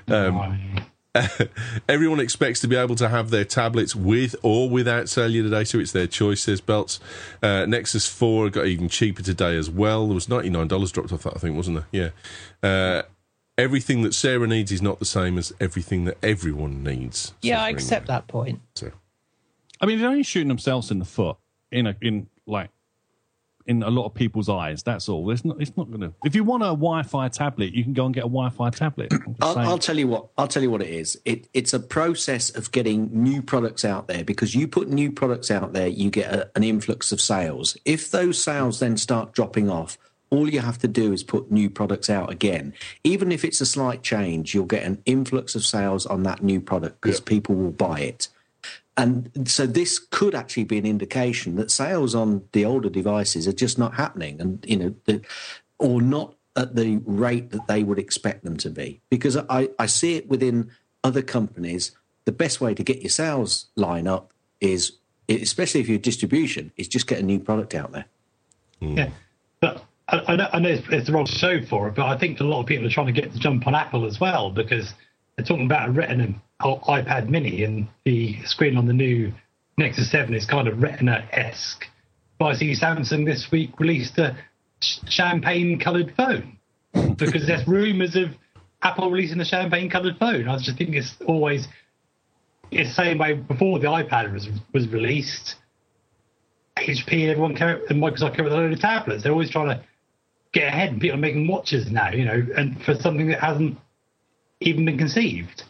Um, Everyone expects to be able to have their tablets with or without cellular data. It's their choice, says Belts. Uh, Nexus four got even cheaper today as well. There was ninety-nine dollars dropped off that, I think, wasn't there? Yeah. Uh, everything that Sarah needs is not the same as everything that everyone needs. Yeah, says I Ringo. accept that point. So, I mean, they're only shooting themselves in the foot in a in like in a lot of people's eyes. That's all. It's not. It's not going to. If you want a Wi-Fi tablet, you can go and get a Wi-Fi tablet. I'm just I'll, saying. I'll tell you what. I'll tell you what it is. It, it's a process of getting new products out there, because you put new products out there, you get a, an influx of sales. If those sales then start dropping off, all you have to do is put new products out again. Even if it's a slight change, you'll get an influx of sales on that new product because Yeah. people will buy it. And so this could actually be an indication that sales on the older devices are just not happening, and you know, the, or not at the rate that they would expect them to be. Because I, I see it within other companies. The best way to get your sales line up is, especially if you're distribution, is just get a new product out there. Yeah, but I, I know, I know it's, it's the wrong show for it, but I think a lot of people are trying to get the jump on Apple as well, because they're talking about a Retina iPad Mini, and the screen on the new Nexus seven is kind of Retina-esque. But I see Samsung this week released a ch- champagne-coloured phone, because there's rumours of Apple releasing a champagne-coloured phone. I just think it's always it's the same way before the iPad was was released. H P and everyone came, and Microsoft came with a load of tablets. They're always trying to get ahead, and people are making watches now, you know, and for something that hasn't even been conceived.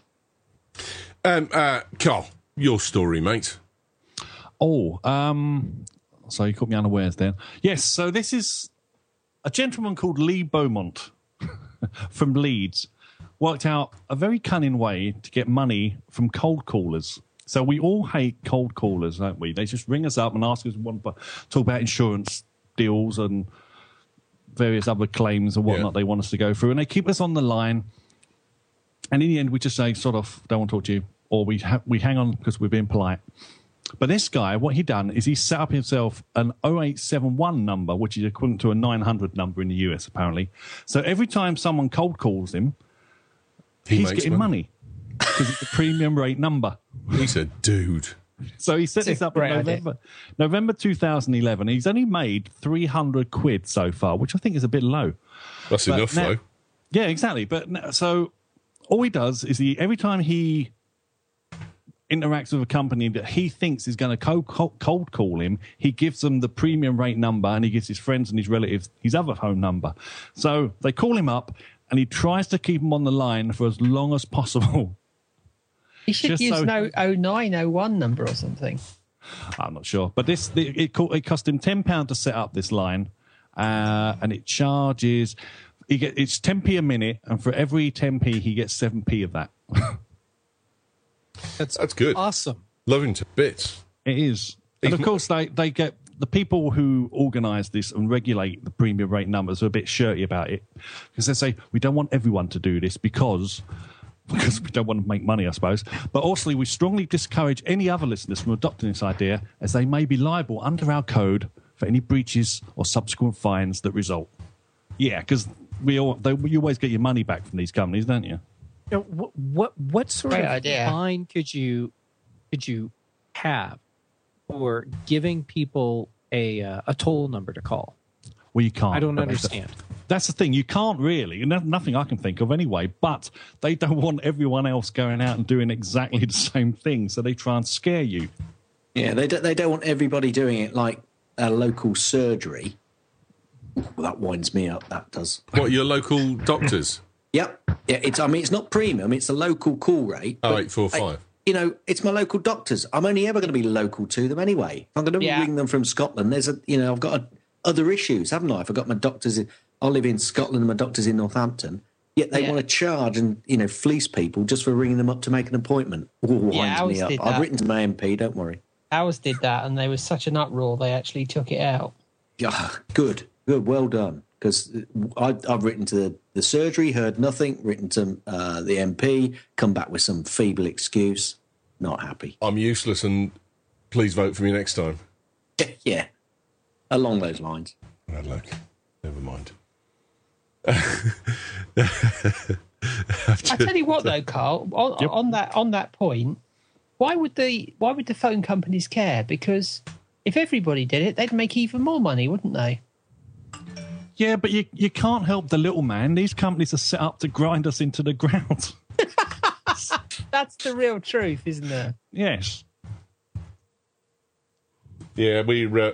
um, uh, Carl, your story, mate. Oh, um, so you caught me unawares then. Yes, so this is a gentleman called Lee Beaumont from Leeds. Worked out a very cunning way to get money from cold callers. So we all hate cold callers, don't we? They just ring us up and ask us want to talk about insurance deals and various other claims and whatnot Yeah. they want us to go through. And they keep us on the line. And in the end, we just say, sort of, don't want to talk to you. Or we, ha- we hang on because we're being polite. But this guy, what he done is he set up himself an oh eight seven one number, which is equivalent to a nine hundred number in the U S, apparently. So every time someone cold calls him, He he's makes getting money. because it's a premium rate number. He said, dude. So he set It's a this up in great idea. November, November two thousand eleven. He's only made three hundred quid so far, which I think is a bit low. That's But enough, now- though. Yeah, exactly. But n- so all he does is he every time he interacts with a company that he thinks is going to cold, cold, cold call him, he gives them the premium rate number and he gives his friends and his relatives his other phone number. So they call him up and he tries to keep them on the line for as long as possible. You should Just use so- no oh nine oh one number or something. I'm not sure, but this it, it, co- it cost him ten pounds to set up this line, uh, and it charges. He get it's ten p a minute, and for every ten p, he gets seven p of that. That's That's good. awesome. Love him to bits. It is, and of course they they get the people who organise this and regulate the premium rate numbers are a bit shirty about it because they say we don't want everyone to do this because. Because we don't want to make money, I suppose. But also, we strongly discourage any other listeners from adopting this idea, as they may be liable under our code for any breaches or subsequent fines that result. Yeah, because we all they, you always get your money back from these companies, don't you? Now, what what what sort Great of idea. fine could you could you have for giving people a uh, a toll number to call? Well, you can't. I don't But that's the- understand. That's the thing. You can't really. No- Nothing I can think of anyway. But they don't want everyone else going out and doing exactly the same thing, so they try and scare you. Yeah, they don't, they don't want everybody doing it like a local surgery. Well, that winds me up. That does. What, your local doctors? Yep. Yeah. It's. I mean, it's not premium. It's a local call rate. Oh, but eight four five. I- you know, it's my local doctors. I'm only ever going to be local to them anyway. If I'm going to Yeah. ring them from Scotland, there's a. You know, I've got a, other issues, haven't I? I've got my doctors. In, I live in Scotland. and My doctor's in Northampton. Yet they Yeah. want to charge and you know fleece people just for ringing them up to make an appointment. Oh, winds Yeah, ours me up. did I've that. written to my M P. Don't worry. Ours did that, and there was such an uproar they actually took it out. Yeah, good, good, well done. Because I've written to the, the surgery, heard nothing. Written to uh, the M P, come back with some feeble excuse. Not happy. I'm useless and please vote for me next time. Yeah, along those lines. Oh, look. Never mind. I tell you what, though, Carl, on, Yep. on that on that point, why would the why would the phone companies care? Because if everybody did it, they'd make even more money, wouldn't they? Yeah, but you, you can't help the little man. These companies are set up to grind us into the ground. That's the real truth, isn't it? Yes. Yeah, we. Uh...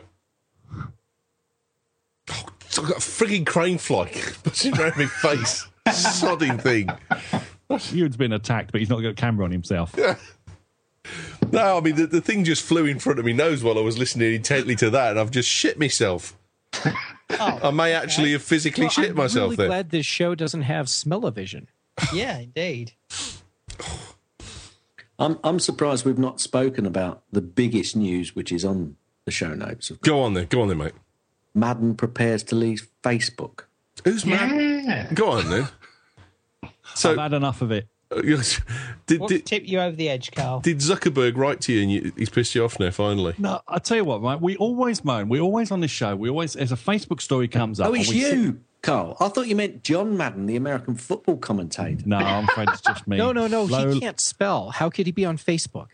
Oh, I've got a frigging crane fly pushing around my face. Sodding thing. You'd been attacked, but he's not got a camera on himself. No, I mean, the, the thing just flew in front of my nose while I was listening intently to that, and I've just shit myself. I may actually have physically Well, shit I'm myself really there. glad this show doesn't have smell-o-vision. Yeah, indeed. I'm I'm surprised we've not spoken about the biggest news, which is on the show notes. Go on then, go on then, mate. Madden prepares to leave Facebook. Who's mad? Yeah. Go on then. So, I've had enough of it. uh, did, What did, tipped you over the edge, Carl? did Zuckerberg write to you and you, he's pissed you off now, finally? No, I tell you what, right? We always moan. We always on this show. We always, as a Facebook story comes up. Oh, and it's we sit- you, Carl. I thought you meant John Madden, the American football commentator. No, I'm afraid it's just me. No, no, no. Low- He can't spell. How could he be on Facebook?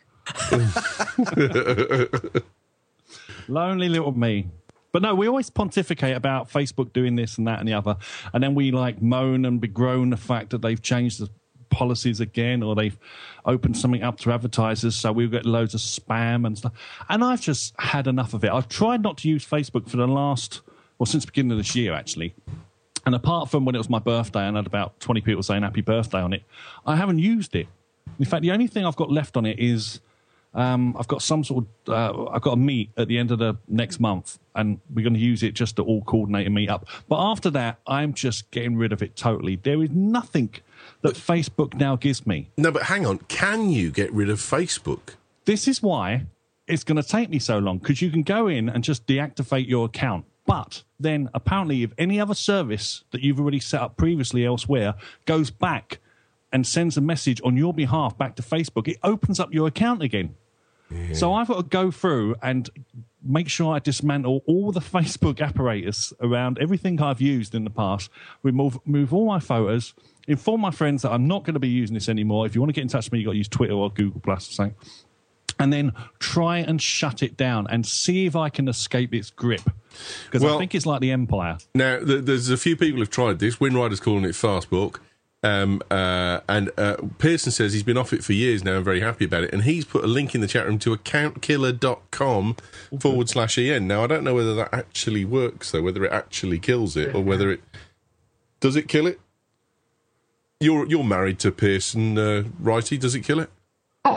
Lonely little me. But no, we always pontificate about Facebook doing this and that and the other. And then we like moan and begroan the fact that they've changed the policies again or they've opened something up to advertisers. So we'll get loads of spam and stuff. And I've just had enough of it. I've tried not to use Facebook for the last, well, since the beginning of this year, actually. And apart from when it was my birthday and I had about twenty people saying happy birthday on it, I haven't used it. In fact, the only thing I've got left on it is um, I've got some sort of, uh, I've got a meet at the end of the next month and we're going to use it just to all coordinate a meet up. But after that, I'm just getting rid of it totally. There is nothing that Facebook now gives me. No, but hang on. Can you get rid of Facebook? This is why it's going to take me so long, because you can go in and just deactivate your account. But then apparently if any other service that you've already set up previously elsewhere goes back and sends a message on your behalf back to Facebook, it opens up your account again. Yeah. So I've got to go through and make sure I dismantle all the Facebook apparatus around everything I've used in the past, remove move all my photos, inform my friends that I'm not going to be using this anymore. If you want to get in touch with me, you've got to use Twitter or Google Plus or something. And then try and shut it down and see if I can escape its grip. Because Well- I think it's like the Empire. Now, th- there's a few people who've tried this. Windrider's calling it Fastbook. Um, uh, and uh, Pearson says he's been off it for years now and very happy about it. And he's put a link in the chat room to account killer dot com forward slash en. Now, I don't know whether that actually works, though, whether it actually kills it or whether it... Does it kill it? You're you're married to Pearson, uh, righty. Does it kill it? Oh,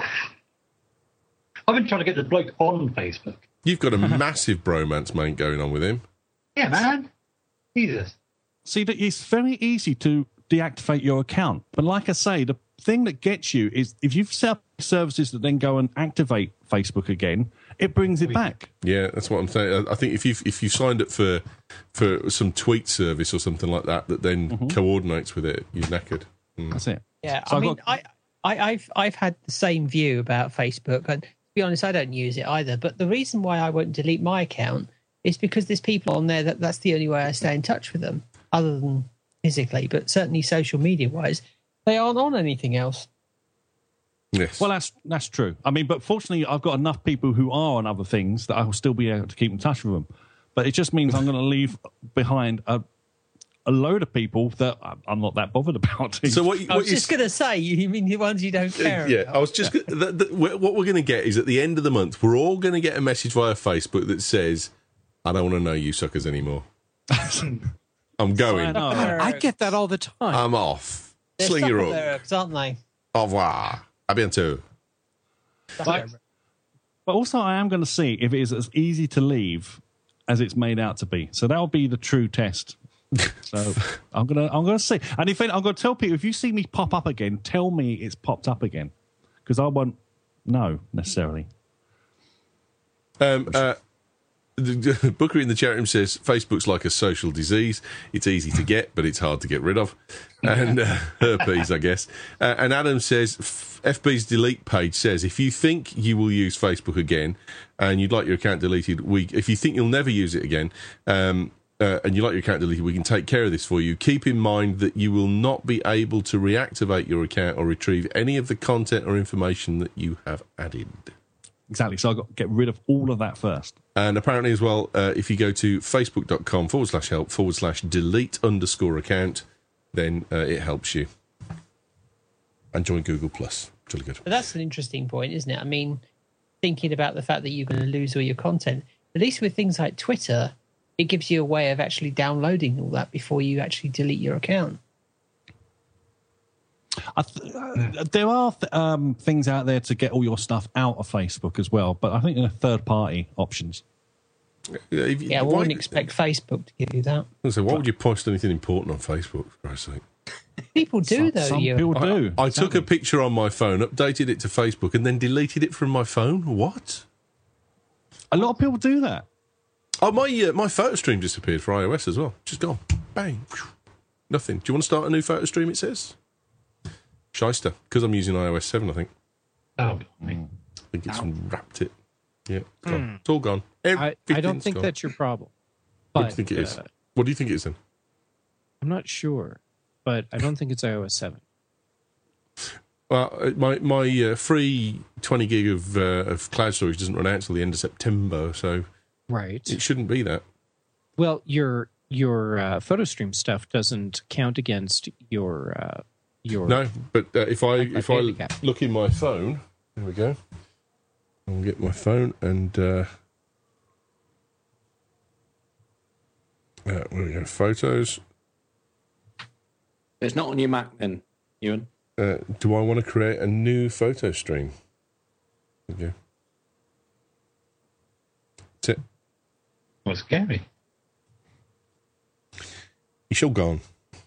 I've been trying to get the bloke on Facebook. You've got a massive bromance, mate, going on with him. Yeah, man. Jesus. See, that it's very easy to deactivate your account. But like I say, the thing that gets you is if you've set up services that then go and activate Facebook again, it brings it back. Yeah, that's what I'm saying. I I think if you if you signed up for for some tweet service or something like that that then Mm-hmm. coordinates with it, you're knackered. That's it. Yeah, So I I've mean, got- I, I, I've I've had the same view about Facebook, and to be honest, I don't use it either. But the reason why I won't delete my account is because there's people on there that that's the only way I stay in touch with them, other than physically, but certainly social media wise, they aren't on anything else. Yes. Well, that's that's true. I mean, but fortunately, I've got enough people who are on other things that I will still be able to keep in touch with them. But it just means I'm going to leave behind a, a load of people that I- I'm not that bothered about. so what? you- I what was you just going to say, you mean the ones you don't care yeah, about? I was just go- the, the, what we're going to get is at the end of the month, we're all going to get a message via Facebook that says, "I don't want to know you suckers anymore. I'm going. No, I get that all the time. I'm off. They're Sling your hook. Zuckerbergs, aren't they? Au revoir. A bientôt." But, but also, I am going to see if it is as easy to leave as it's made out to be. So that'll be the true test. So I'm gonna, I'm gonna see. And if it, I'm going to tell people, if you see me pop up again, tell me it's popped up again, because I won't know necessarily. Um, uh, the- the- Booker in the chat room says Facebook's like a social disease. It's easy to get, but it's hard to get rid of. And uh, herpes, I guess. Uh, and Adam says F- F B's delete page says if you think you will use Facebook again and you'd like your account deleted, we if you think you'll never use it again. Um, uh, and you like your account deleted, we can take care of this for you. Keep in mind that you will not be able to reactivate your account or retrieve any of the content or information that you have added. Exactly. So I've got to get rid of all of that first. And apparently as well, uh, if you go to facebook.com forward slash help forward slash delete underscore account, then uh, it helps you. And join Google Plus. It's really good. But that's an interesting point, isn't it? I mean, thinking about the fact that you're going to lose all your content, at least with things like Twitter, it gives you a way of actually downloading all that before you actually delete your account. I th- uh, there are th- um, things out there to get all your stuff out of Facebook as well, but I think they're third-party options. Yeah, if you- Yeah, I why- wouldn't expect Facebook to give you that. So why would you post anything important on Facebook, for Christ's sake? People do, Some, though. some you. people do. I, I took a Exactly. picture on my phone, updated it to Facebook, and then deleted it from my phone. What? A lot of people do that. Oh, my uh, my photo stream disappeared for iOS as well. Just gone. Bang. Nothing. Do you want to start a new photo stream, it says? Shyster. Because I'm using iOS seven, I think. Oh, blimey. I think it's wrapped it. Yeah, it's gone. It's all gone. I, I don't Everything's think gone. that's your problem. What But, do you think it is? uh, What do you think it is then? I'm not sure, but I don't think it's iOS seven. Well, uh, my my uh, free twenty gig of uh, of cloud storage doesn't run out until the end of September, so Right. it shouldn't be that. Well, your your uh, photo stream stuff doesn't count against your uh, your. No, but uh, if I Like my if I baby cat. look in my phone, there we go. I'll get my phone and uh, uh, where we go? Photos. It's not on your Mac then, Ewan. Uh, do I want to create a new photo stream? Okay. That's it. What's scary? It's all gone.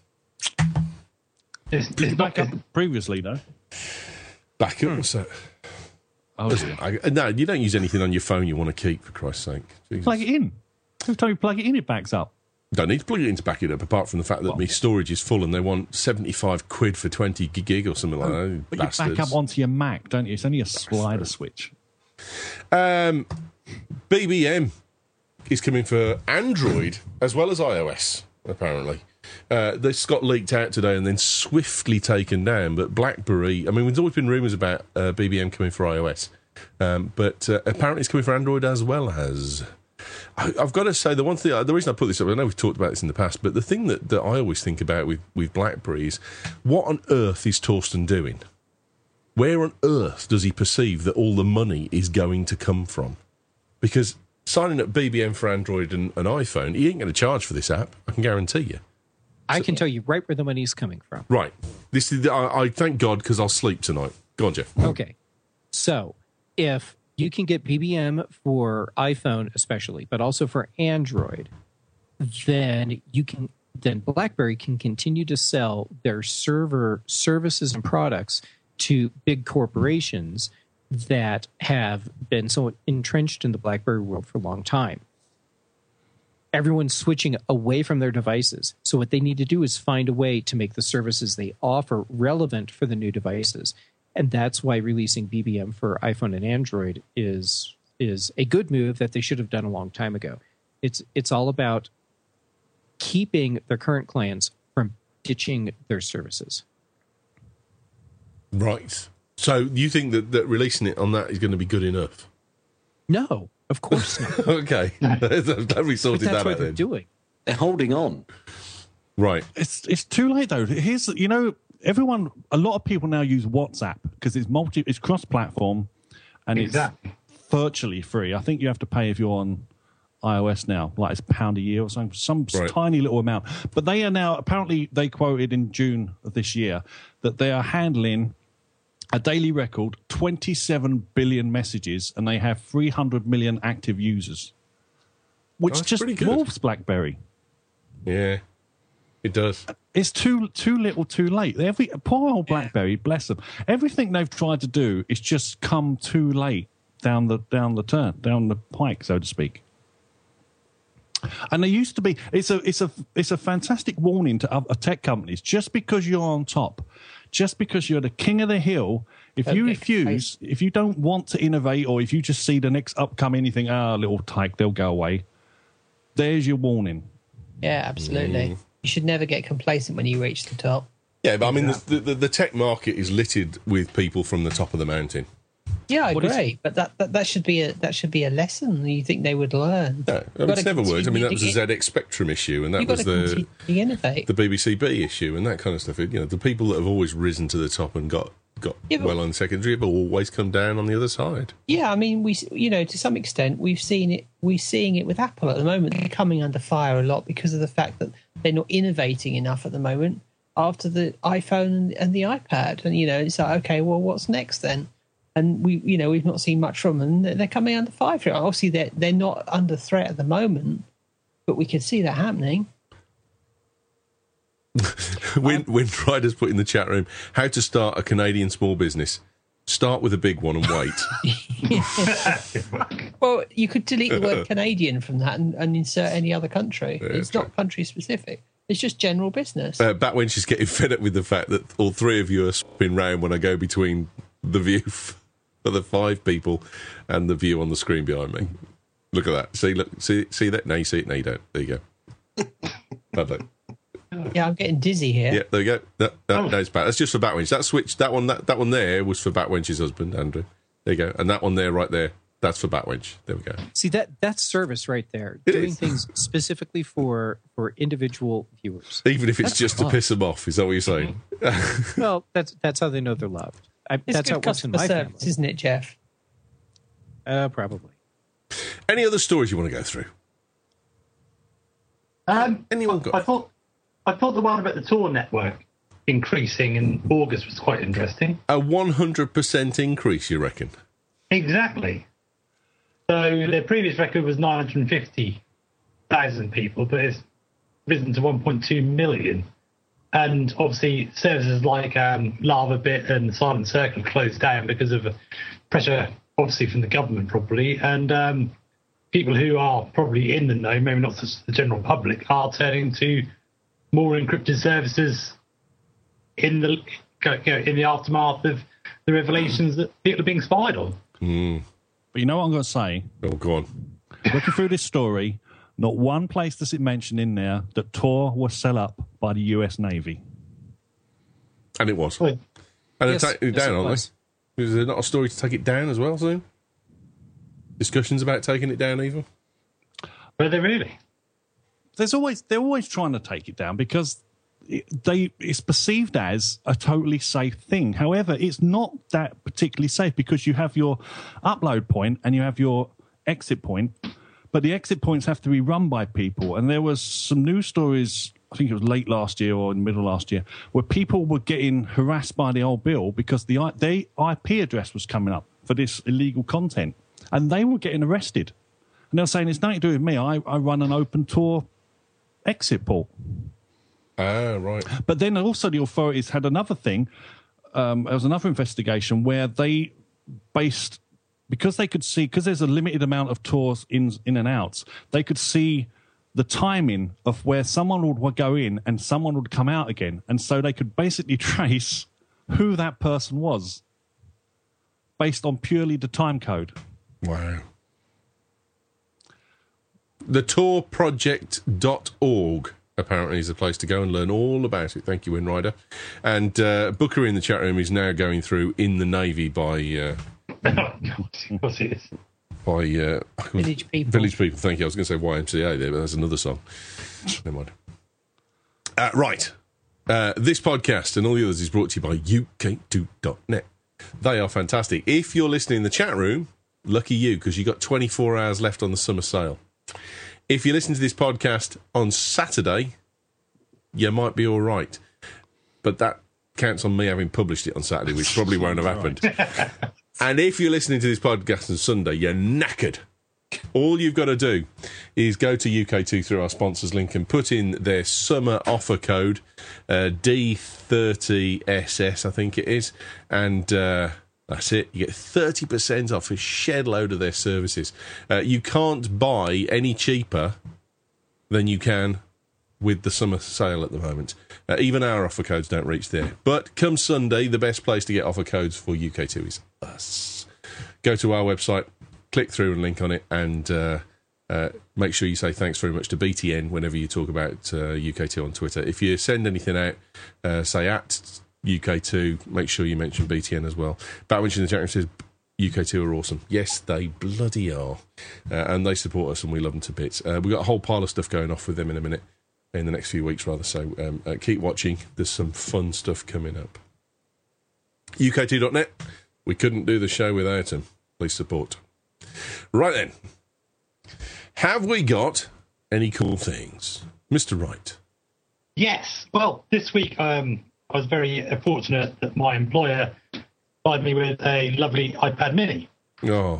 It's, Did you it's back not, up previously, though? Back up. What's that? Oh, I, no, you don't use anything on your phone you want to keep, for Christ's sake. Jesus. plug it in. Every time you plug it in, it backs up. Don't need to plug it in to back it up, apart from the fact that my storage is full and they want seventy-five quid for twenty gig or something like that. But Bastards. you back up onto your Mac, don't you? It's only a slider switch. Um, B B M is coming for Android as well as iOS, apparently. Uh, this got leaked out today and then swiftly taken down. But BlackBerry, I mean, there's always been rumours about uh, B B M coming for iOS, um, but uh, apparently it's coming for Android as well as. I, I've got to say, the one thing, the reason I put this up, I know we've talked about this in the past, but the thing that, that I always think about with, with BlackBerry is, what on earth is Torsten doing? Where on earth does he perceive that all the money is going to come from? Because signing up B B M for Android and, and iPhone, he ain't going to charge for this app, I can guarantee you. I can tell you right where the money's coming from. Right. This is I, I thank God, because I'll sleep tonight. Go on, Jeff. Okay. So if you can get B B M for iPhone especially, but also for Android, then you can then BlackBerry can continue to sell their server services and products to big corporations that have been so entrenched in the BlackBerry world for a long time. Everyone's switching away from their devices. So what they need to do is find a way to make the services they offer relevant for the new devices. And that's why releasing B B M for iPhone and Android is is a good move that they should have done a long time ago. It's it's all about keeping their current clients from ditching their services. Right. So you think that, that releasing it on that is going to be good enough? No, of course not. Okay. Glad we sorted But that's that what out they're then. doing. They're holding on. Right. It's it's too late though. Here's you know everyone. A lot of people now use WhatsApp because it's multi. It's cross-platform, and Exactly. it's virtually free. I think you have to pay if you're on iOS now, like it's a pound a year or something, some Right. tiny little amount. But they are now apparently they quoted in June of this year that they are handling a daily record twenty-seven billion messages, and they have three hundred million active users, which That's just pretty good. dwarfs BlackBerry. Yeah. It does. It's too too little, too late. Every poor old BlackBerry, bless them. Everything they've tried to do is just come too late down the down the turn, down the pike, so to speak. And there used to be it's a it's a it's a fantastic warning to other tech companies. Just because you're on top, just because you're the king of the hill, if Don't you get refuse, if you don't want to innovate, or if you just see the next upcoming, you think, ah, little tyke, they'll go away. There's your warning. Yeah, absolutely. Mm. You should never get complacent when you reach the top. Yeah, but I mean, the, the, the tech market is littered with people from the top of the mountain. Yeah, I What is- agree, but that, that that should be a that should be a lesson you think they would learn. No, I mean, gotta it's never worked. I mean, that was the continue Z X Spectrum issue, and that You've was got to the continue to innovate. the B B C B issue, and that kind of stuff. It, you know, the people that have always risen to the top and got got Yeah, but- well on secondary have always come down on the other side. Yeah, I mean, we you know to some extent we've seen it. We're seeing it with Apple at the moment. They're coming under fire a lot because of the fact that they're not innovating enough at the moment. After the iPhone and the iPad, and you know, it's like, okay, well, what's next then? And we, you know, we've not seen much from them. They're coming under fire for it. Obviously, they're they're not under threat at the moment, but we can see that happening. Wind, Wind Rider's put in the chat room how to start a Canadian small business. Start with a big one and wait. Well, you could delete the word Canadian from that and, and insert any other country. Yeah, it's true. not country specific. It's just general business. Uh, back when she's getting fed up with the fact that all three of you are spinning round when I go between the view for the five people and the view on the screen behind me. Look at that. See, look, see, see that? No, you see it. No, you don't. There you go. Lovely. Yeah, I'm getting dizzy here. Yeah, there you go. No, no, no, it's back. That's just for Batwench. That switch, that one, that, that one there was for Batwench's husband, Andrew. There you go. And that one there, right there, that's for Batwench. There we go. See, that that's service right there. It Doing is. things specifically for for individual viewers. Even if it's That's just to fun. piss them off, is that what you're saying? Well, that's that's how they know they're loved. I, It's that's how good it works in customer my service, family. isn't it, Jeff? Uh, probably. Any other stories you want to go through? Um, Anyone I, got- I thought I thought the one about the Tor network increasing in August was quite interesting. A one hundred percent increase, you reckon? Exactly. So their previous record was nine hundred fifty thousand people, but it's risen to one point two million. And obviously, services like um, LavaBit and Silent Circle closed down because of pressure, obviously, from the government, probably. And um, people who are probably in the know, maybe not just the general public, are turning to more encrypted services in the you know, in the aftermath of the revelations that people are being spied on. But you know what I'm going to say? Oh, go on. Looking through this story, Not one place does it mention in there that Tor was set up by the U S Navy. And it was. Well, And Yes, they're taking it yes, down, it aren't was. they? Is there not a story to take it down as well soon? Discussions about taking it down even? were they really? There's always they're always trying to take it down because it, they it's perceived as a totally safe thing. However, it's not that particularly safe because you have your upload point and you have your exit point, but the exit points have to be run by people. And there was some news stories, I think it was late last year or in the middle of last year, where people were getting harassed by the old bill because the I- their I P address was coming up for this illegal content, and they were getting arrested. And they were saying, it's nothing to do with me. I, I run an open Tor exit port. Ah, right. But then also the authorities had another thing. Um, there was another investigation where they based, because they could see, because there's a limited amount of tours in, in and outs, they could see the timing of where someone would go in and someone would come out again. And so they could basically trace who that person was based on purely the time code. Wow. The tor project dot org apparently is a place to go and learn all about it. Thank you, Winrider. And uh, Booker in the chat room is now going through In the Navy by uh, Oh, God, of course it is. by uh, Village People. Village People. Thank you. I was going to say Y M C A there, but that's another song. Never mind. Uh, right. Uh, this podcast and all the others is brought to you by U K two dot net. They are fantastic. If you're listening in the chat room, lucky you, because you've got twenty-four hours left on the summer sale. If you listen to this podcast on Saturday, you might be all right. But that counts on me having published it on Saturday, which probably won't have happened. And if you're listening to this podcast on Sunday, you're knackered. All you've got to do is go to U K two through our sponsors link and put in their summer offer code, uh, D thirty S S, I think it is, and uh, that's it. You get thirty percent off a shed load of their services. Uh, you can't buy any cheaper than you can with the summer sale at the moment. Uh, even our offer codes don't reach there. But come Sunday, the best place to get offer codes for U K two is us. Go to our website, click through and link on it, and uh, uh, make sure you say thanks very much to B T N whenever you talk about uh, U K two on Twitter. If you send anything out, uh, say at U K two, make sure you mention B T N as well. Batwinch in the chat room says U K two are awesome. Yes, they bloody are. Uh, and they support us and we love them to bits. Uh, we've got a whole pile of stuff going off with them in a minute, in the next few weeks rather, so um, uh, keep watching. There's some fun stuff coming up. U K two dot net, we couldn't do the show without them. Please support. Right then, have we got any cool things? Mister Wright. Yes. Well, this week um, I was very fortunate that my employer provided me with a lovely iPad mini. Oh,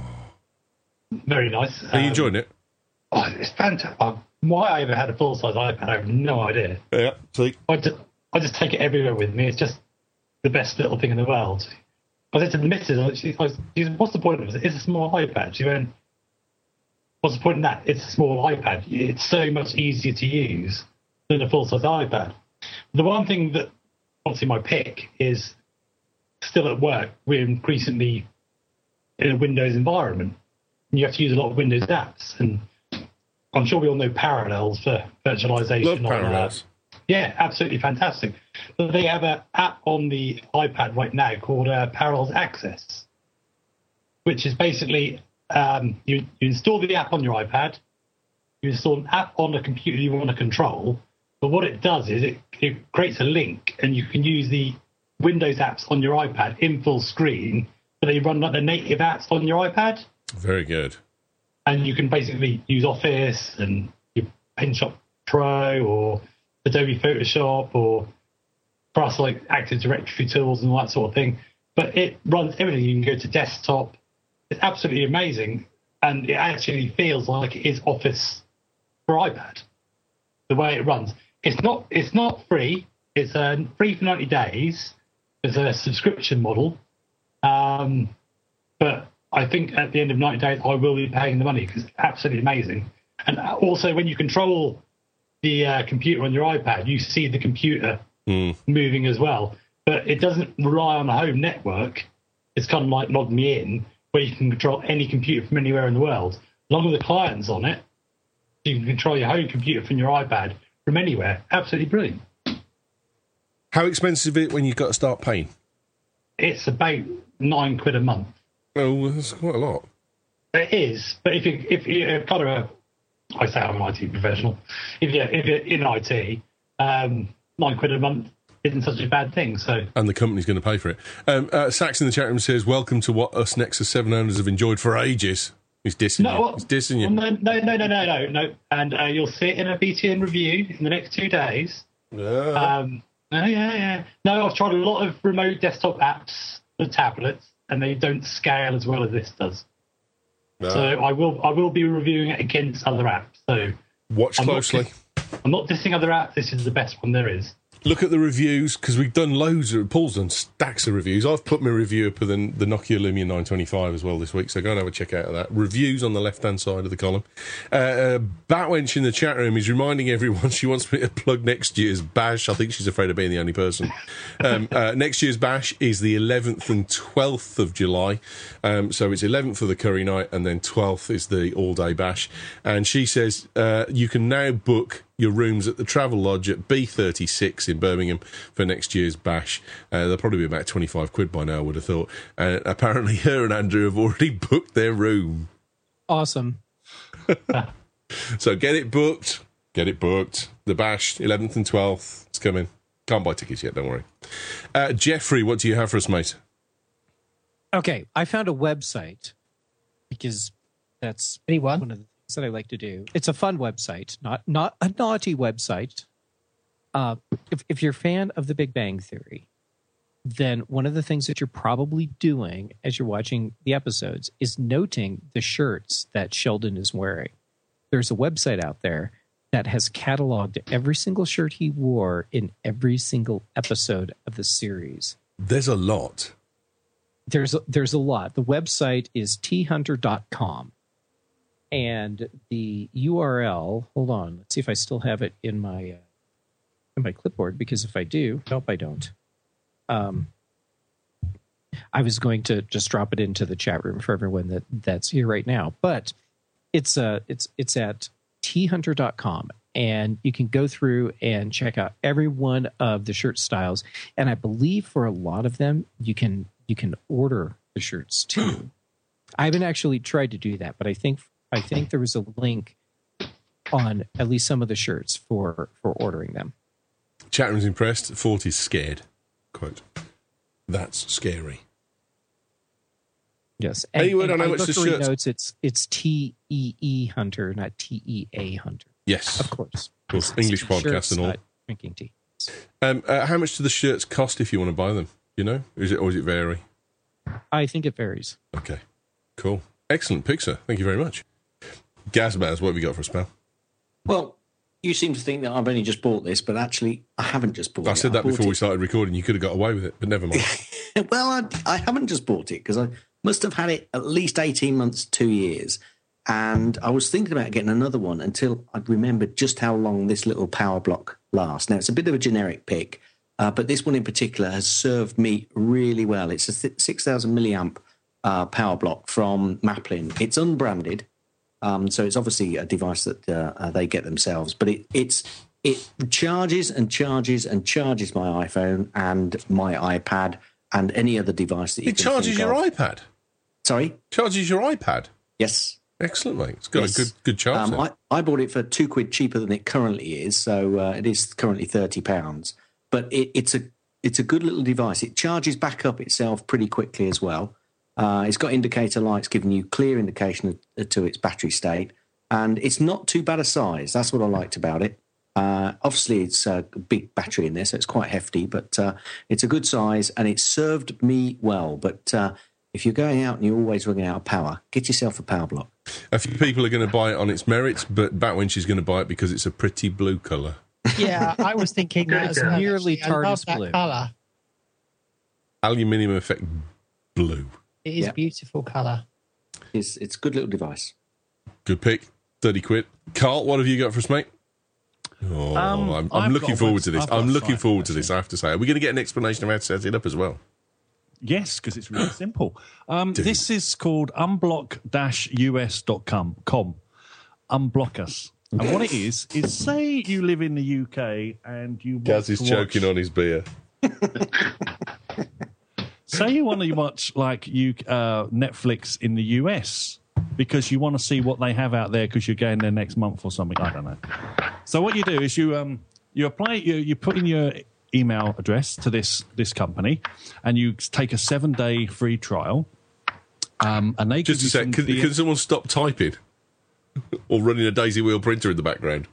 Very nice. are you Um, enjoying it? Oh, it's fantastic. Uh, Why I ever had a full-size iPad, I have no idea. Yeah, see. I just, I just take it everywhere with me. It's just the best little thing in the world. I said to the missus, she, I was, she said, what's the point of it? It's a small iPad. She went, what's the point in that? It's a small iPad. It's so much easier to use than a full-size iPad. The one thing that, obviously my pick, is still at work, we're increasingly in a Windows environment. You have to use a lot of Windows apps, and I'm sure we all know Parallels for virtualization. Love on, uh, Parallels. yeah, absolutely fantastic. But they have an app on the iPad right now called uh, Parallels Access, which is basically um, you, you install the app on your iPad, you install an app on the computer you want to control, but what it does is it, it creates a link, and you can use the Windows apps on your iPad in full screen, but they run like the native apps on your iPad. Very good. And you can basically use Office and your PaintShop Pro or Adobe Photoshop or plus like Active Directory tools and all that sort of thing. But it runs everything. You can go to desktop. It's absolutely amazing. And it actually feels like it is Office for iPad, the way it runs. It's not It's not free. It's uh, free for ninety days. It's a subscription model. Um, but I think at the end of ninety days, I will be paying the money because it's absolutely amazing. And also, when you control the uh, computer on your iPad, you see the computer Mm. moving as well. But it doesn't rely on a home network. It's kind of like Log Me In, where you can control any computer from anywhere in the world. As long as the client's on it, You can control your home computer from your iPad from anywhere. Absolutely brilliant. How expensive is it when you've got to start paying? It's about nine quid a month. Oh, that's quite a lot. It is, but if you if you're kind of a, I say I'm an I T professional. If you're if you're in I T, um, nine quid a month isn't such a bad thing. So, and the company's going to pay for it. Um, uh, Sax in the chat room says, "Welcome to what us Nexus seven owners have enjoyed for ages." He's dissing no, you. well, He's dissing you. Well, no, no, no, no, no, no. And uh, you'll see it in a B T N review in the next two days. Yeah. Um, oh, yeah, yeah. No, I've tried a lot of remote desktop apps for tablets, and they don't scale as well as this does. No. So I will, I will be reviewing it against other apps. So watch I'm closely. Not, I'm not dissing other apps. This is the best one there is. Look at the reviews, because we've done loads of... Paul's done stacks of reviews. I've put my review up of the, the Nokia Lumia nine twenty-five as well this week, so go and have a check out of that. Reviews on the left-hand side of the column. Uh, uh, Batwench in the chat room is reminding everyone she wants me to plug next year's bash. I think she's afraid of being the only person. Um, uh, next year's bash is the eleventh and twelfth of July. Um, so it's eleventh for the curry night, and then twelfth is the all-day bash. And she says uh, you can now book your rooms at the Travel Lodge at B thirty-six in Birmingham for next year's bash. Uh, they'll probably be about twenty-five quid by now, I would have thought. Uh, apparently her and Andrew have already booked their room. Awesome. So get it booked. Get it booked. The bash, eleventh and twelfth. It's coming. Can't buy tickets yet, don't worry. Uh, Jeffrey, what do you have for us, mate? Okay, I found a website because that's Anyone? one of the things that I like to do. It's a fun website, not not a naughty website. Uh, if, if you're a fan of The Big Bang Theory, then one of the things that you're probably doing as you're watching the episodes is noting the shirts that Sheldon is wearing. There's a website out there that has cataloged every single shirt he wore in every single episode of the series. There's a lot. There's a, there's a lot. The website is t hunter dot com. And the U R L, hold on, let's see if I still have it in my uh, in my clipboard, because if I do, nope, I don't. Um, I was going to just drop it into the chat room for everyone that, that's here right now, but it's uh it's it's at t hunter dot com, and you can go through and check out every one of the shirt styles. And I believe for a lot of them, you can you can order the shirts too. I haven't actually tried to do that, but I think I think there was a link on at least some of the shirts for for ordering them. Chat room's impressed. forty's scared. Quote. That's scary. Yes. And, Hey, you and don't know I which looked the through shirts- notes. It's it's T E E Hunter, not T E A Hunter. Yes. Of course. Of course. It's English podcast shirts, and all. not drinking tea. Um, uh, how much do the shirts cost if you want to buy them? You know? Is it, or does it vary? I think it varies. Okay. Cool. Excellent picture. Thank you very much. Gazbaz, what have you got for us, pal? Well, you seem to think that I've only just bought this, but actually, I haven't just bought it. I said that bought before we it- started recording. You could have got away with it, but never mind. Well, I, I haven't just bought it because I must have had it at least eighteen months, two years. And I was thinking about getting another one until I'd remembered just how long this little power block lasts. Now, it's a bit of a generic pick, uh, but this one in particular has served me really well. It's a th- six thousand milliamp uh, power block from Maplin. It's unbranded. Um, so it's obviously a device that uh, uh, they get themselves, but it it's it charges and charges and charges my iPhone and my iPad and any other device that you It can charges think your of. iPad. Sorry? Charges your iPad. Yes. Excellent, mate. It's got Yes. a good good charge. Um, then. I, I bought it for two quid cheaper than it currently is, so uh, it is currently thirty pounds. But it, it's a it's a good little device. It charges back up itself pretty quickly as well. Uh, it's got indicator lights giving you clear indication of, to its battery state, and it's not too bad a size. That's what I liked about it. Uh, obviously, it's a big battery in there, so it's quite hefty, but uh, it's a good size, and it served me well. But uh, if you're going out and you're always running out of power, get yourself a power block. A few people are going to buy it on its merits, but Batwinch is going to buy it because it's a pretty blue colour. Yeah, I was thinking that as well. Nearly actually. I love TARDIS that blue. colour. Aluminium effect blue. It is Yeah. a beautiful colour. It's it's a good little device. Good pick. thirty quid. Carl, what have you got for us, mate? Oh, Um, I'm, I've I'm got looking a forward web- to this. I've got I'm a looking site, forward to this, actually. I have to say. Are we going to get an explanation of how to set it up as well? Yes, because it's really simple. Um, Do. this is called unblock dash u s dot com. Unblock us. And what it is, is say you live in the U K and you want Gaz is to choking watch, on his beer. say you want to watch like you uh, Netflix in the U S because you want to see what they have out there because you're going there next month or something. I don't know. So what you do is you um you apply you you put in your email address to this this company, and you take a seven day free trial. Um, and they Just a give you sec, some can, D- can someone stop typing? Or running a daisy wheel printer in the background?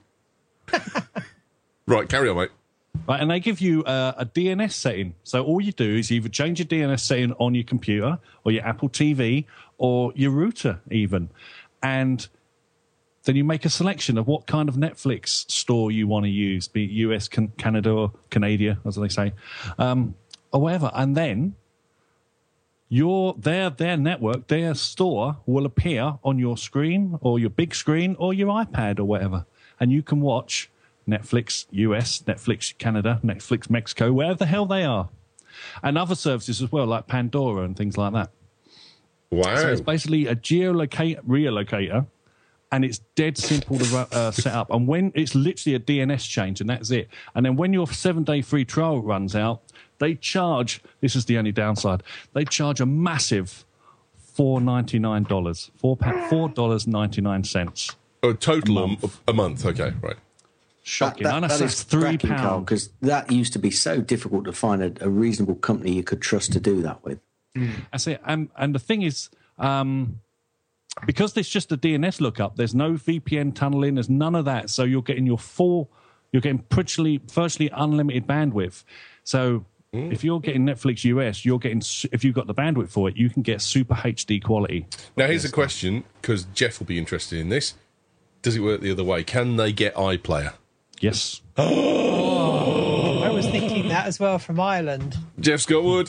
Right, carry on, mate. Right, and they give you uh, a D N S setting. So all you do is either change your D N S setting on your computer or your Apple T V or your router even. And then you make a selection of what kind of Netflix store you want to use, be it U S, can- Canada, or Canada, as they say, um, or whatever. And then your their their network, their store will appear on your screen or your big screen or your iPad or whatever. And you can watch Netflix U S, Netflix Canada, Netflix Mexico, wherever the hell they are. And other services as well, like Pandora and things like that. Wow. So it's basically a geolocate relocator, and it's dead simple to uh, set up. And when it's literally a D N S change, and that's it. And then when your seven-day free trial runs out, they charge, this is the only downside, they charge a massive four dollars and ninety-nine cents, four dollars and ninety-nine cents. Oh, total A a month. month. a month, okay, right. Shocking. And that's, that's three pounds. Because that used to be so difficult to find a, a reasonable company you could trust to do that with. That's it. And, and the thing is, um, because it's just a D N S lookup, there's no V P N tunneling, there's none of that. So you're getting your full, you're getting virtually, virtually unlimited bandwidth. So mm. if you're getting Netflix U S, you're getting, if you've got the bandwidth for it, you can get super H D quality. Now, here's a question, because Jeff will be interested in this. Does it work the other way? Can they get iPlayer? Yes. Oh, I was thinking that as well from Ireland. Jeff Scottwood.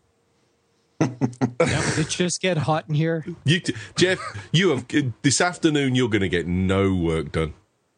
Did it just get hot in here? You, t- Jeff, you have this afternoon. You're going to get no work done.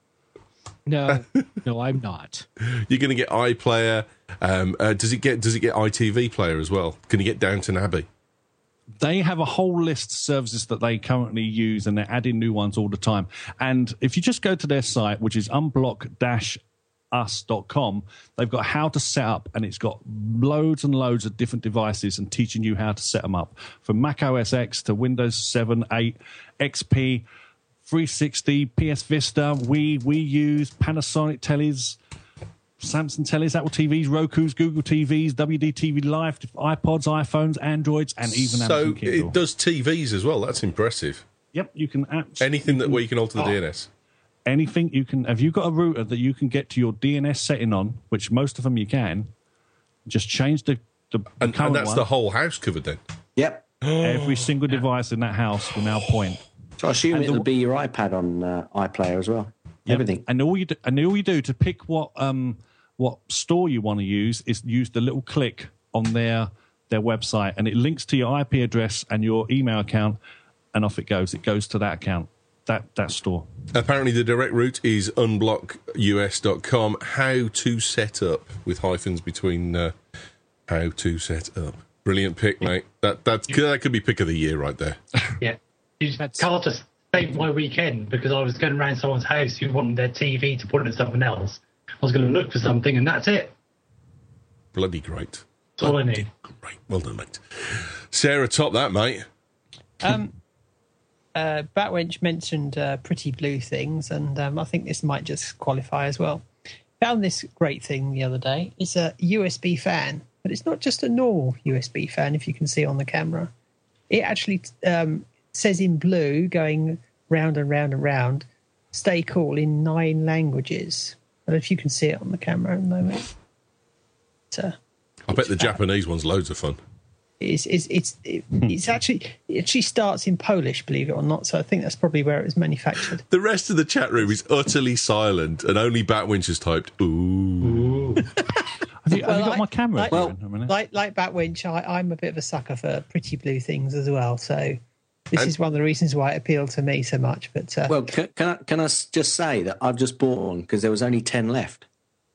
No, no, I'm not. You're going to get iPlayer. Um, uh, does it get? Does it get I T V player as well? Can you get Downton Abbey? They have a whole list of services that they currently use, and they're adding new ones all the time. And if you just go to their site, which is unblock dash us dot com, they've got how to set up, and it's got loads and loads of different devices and teaching you how to set them up, from Mac O S X to Windows seven, eight, X P, three sixty, P S Vista, Wii, Wii U's, Panasonic tellies, Samsung tellies, Apple T Vs, Roku's, Google T Vs, W D T V Live, iPods, iPhones, Androids, and even so Amazon Kindle. it does T Vs as well. That's impressive. Yep, you can absolutely... Anything that where you can alter the oh. D N S. Anything you can... Have you got a router that you can get to your D N S setting on, which most of them you can, just change the, the, the And, current and that's one. the whole house covered then. Yep. Every single device in that house will now point. So I assume And it'll the- be your iPad on uh, iPlayer as well. Yep. Everything. And all you do, and all you do to pick what um what store you want to use is use the little click on their their website, and it links to your I P address and your email account, and off it goes. It goes to that account, that that store. Apparently, the direct route is unblock U S dot com. How to set up with hyphens between. Uh, how to set up. Brilliant pick, mate. That that's that could be pick of the year right there. Yeah. You just, That's- Carl just saved my weekend because I was going around someone's house who wanted their T V to put into something else. I was going to look for something, and that's it. Bloody great. That's all I need. Great. Well done, mate. Sarah, top that, mate. Um, uh, Batwench mentioned uh, pretty blue things, and um, I think this might just qualify as well. Found this great thing the other day. It's a U S B fan, but it's not just a normal U S B fan, if you can see on the camera. It actually um, says in blue, going round and round and round, stay cool in nine languages. I don't know if you can see it on the camera at the moment. It's, uh, I bet the Japanese one's loads of fun. It's it's it's it, it's actually it actually starts in Polish, believe it or not. So I think that's probably where it was manufactured. The rest of the chat room is utterly silent, and only Batwinch has typed, ooh. Have you, have Well, you got like- my camera? like- going a minute? Like like Batwinch, I, I'm a bit of a sucker for pretty blue things as well. So this And- is one of the reasons why it appealed to me so much. But uh, Well, can, can, I, can I s- just say that I've just bought one because there was only ten left.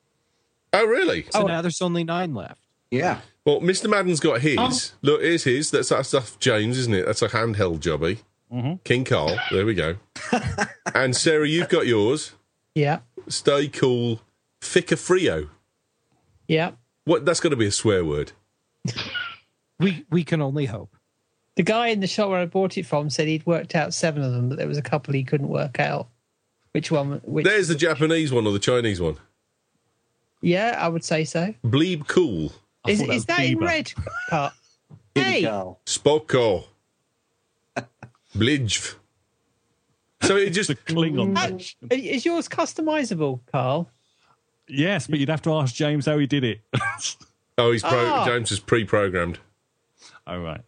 Oh, really? So now there's only nine left. Yeah. Well, Mister Madden's got his. Oh. Look, here's his. That's that stuff, James, isn't it? That's a handheld jobby. Mm-hmm. King Carl. There we go. And Sarah, you've got yours. Yeah. Stay cool. Fica frio. Yeah. What? That's got to be a swear word. We we can only hope. The guy in the shop where I bought it from said he'd worked out seven of them, but there was a couple he couldn't work out. Which one? Which, There's the Japanese one or the Chinese one. Yeah, I would say so. Bleeb cool. I Is, thought that is was that in Bieber. red? Cut. Hey, Carl. Spoko. Blijv. So it just The Klingon. Uh, is yours customizable, Carl? Yes, but you'd have to ask James how he did it. oh, he's pro. Ah. James is pre-programmed. All right.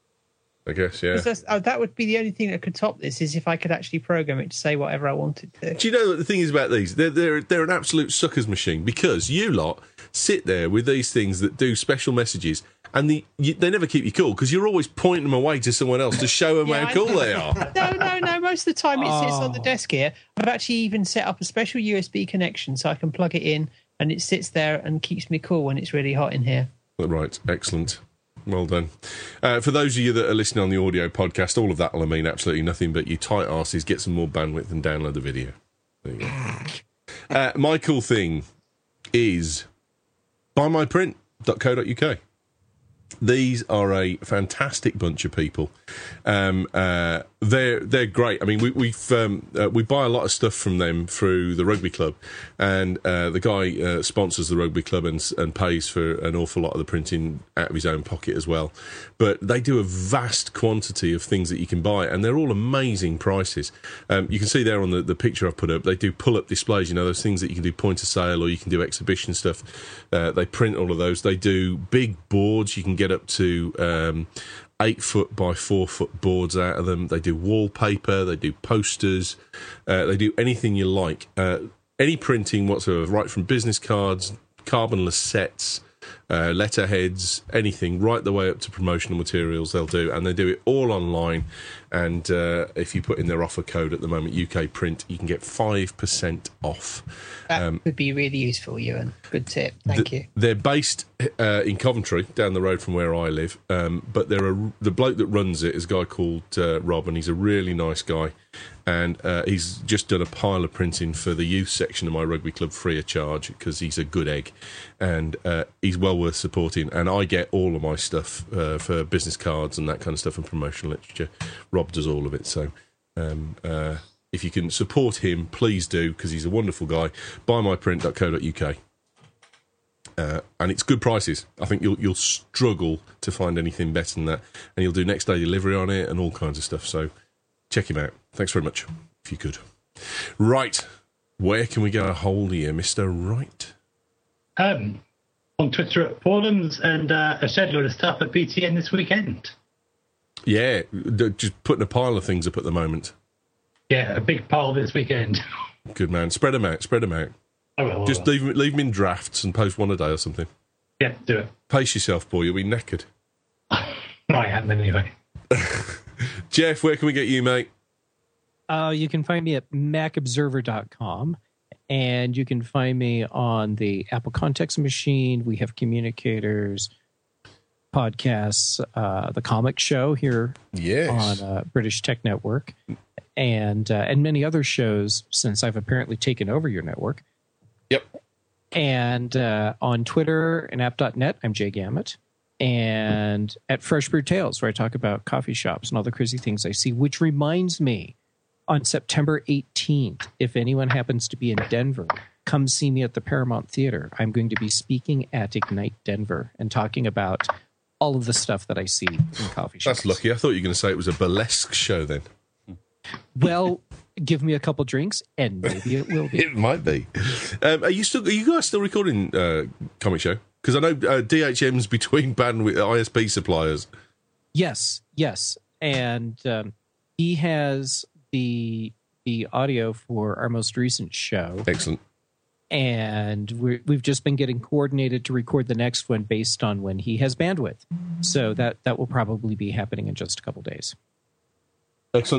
I guess, yeah. 'Cause that's- oh, that would be the only thing that could top this, is if I could actually program it to say whatever I wanted to. Do you know what the thing is about these? They're, they're, they're an absolute sucker's machine because you lot sit there with these things that do special messages and the, you, they never keep you cool because you're always pointing them away to someone else to show them Yeah, how I cool know. they are. No, no, no. Most of the time it sits on the Oh. desk here. I've actually even set up a special U S B connection so I can plug it in and it sits there and keeps me cool when it's really hot in here. Right, excellent. Well done. Uh, for those of you that are listening on the audio podcast, all of that will mean absolutely nothing, but you tight asses get some more bandwidth and download the video. There you go. uh, my cool thing is buy my print dot co dot uk. These are a fantastic bunch of people. Um, uh, they're they're great. I mean, we, we've um, uh, we buy a lot of stuff from them through the rugby club, and uh, the guy uh, sponsors the rugby club and and pays for an awful lot of the printing out of his own pocket as well. But they do a vast quantity of things that you can buy, and they're all amazing prices. Um, you can see there on the, the picture I've put up, they do pull-up displays. You know, those things that you can do point of sale or you can do exhibition stuff. Uh, they print all of those. They do big boards. You can get up to um, eight foot by four foot boards out of them. They do wallpaper. They do posters. Uh, they do anything you like. Uh, any printing whatsoever, right from business cards, carbonless sets, uh, letterheads, anything, right the way up to promotional materials they'll do. And they do it all online. And uh, if you put in their offer code at the moment, U K Print, you can get five percent off. That Um, would be really useful, Ewan. Good tip. Thank the, you. They're based uh, in Coventry, down the road from where I live. Um, but they're a, the bloke that runs it is a guy called uh, Rob, and he's a really nice guy. And uh, he's just done a pile of printing for the youth section of my rugby club free of charge because he's a good egg, and uh, he's well worth supporting. And I get all of my stuff uh, for business cards and that kind of stuff and promotional literature. Rob does all of it, so. Um, uh, If you can support him, please do, because he's a wonderful guy. buy my print dot co dot uk. Uh, and it's good prices. I think you'll you'll struggle to find anything better than that. And he'll do next day delivery on it and all kinds of stuff. So check him out. Thanks very much, if you could. Right. Where can we get a hold of you, Mister Wright? Um, on Twitter at Forums and uh, a shed load of stuff at B T N this weekend. Yeah, d- just putting a pile of things up at the moment. Yeah, a big pile this weekend. Good man. Spread them out. Spread them out. I will. I Just will. leave them, leave them in drafts and post one a day or something. Yeah, do it. Pace yourself, boy. You'll be knackered. I am anyway. Jeff, where can we get you, mate? Uh, you can find me at mac observer dot com, and you can find me on the Apple Context Machine. We have communicators, podcasts, uh, the Comic Show here Yes. on uh, British Tech Network, and uh, and many other shows since I've apparently taken over your network. Yep. And uh, on Twitter and app dot net, I'm Jay Gammett. And at Fresh Brew Tales, where I talk about coffee shops and all the crazy things I see, which reminds me, on September eighteenth, if anyone happens to be in Denver, come see me at the Paramount Theater. I'm going to be speaking at Ignite Denver and talking about all of the stuff that I see in coffee shops. That's lucky. I thought you were going to say it was a burlesque show then. Well, give me a couple drinks and maybe it will be. It might be. Um, are you still? Are you guys still recording uh, Comic Show? Because I know uh, D H M's between bandwidth I S P suppliers. Yes, yes. And um, he has the the audio for our most recent show. Excellent. And we're, we've just been getting coordinated to record the next one based on when he has bandwidth. So that, that will probably be happening in just a couple days. Excellent.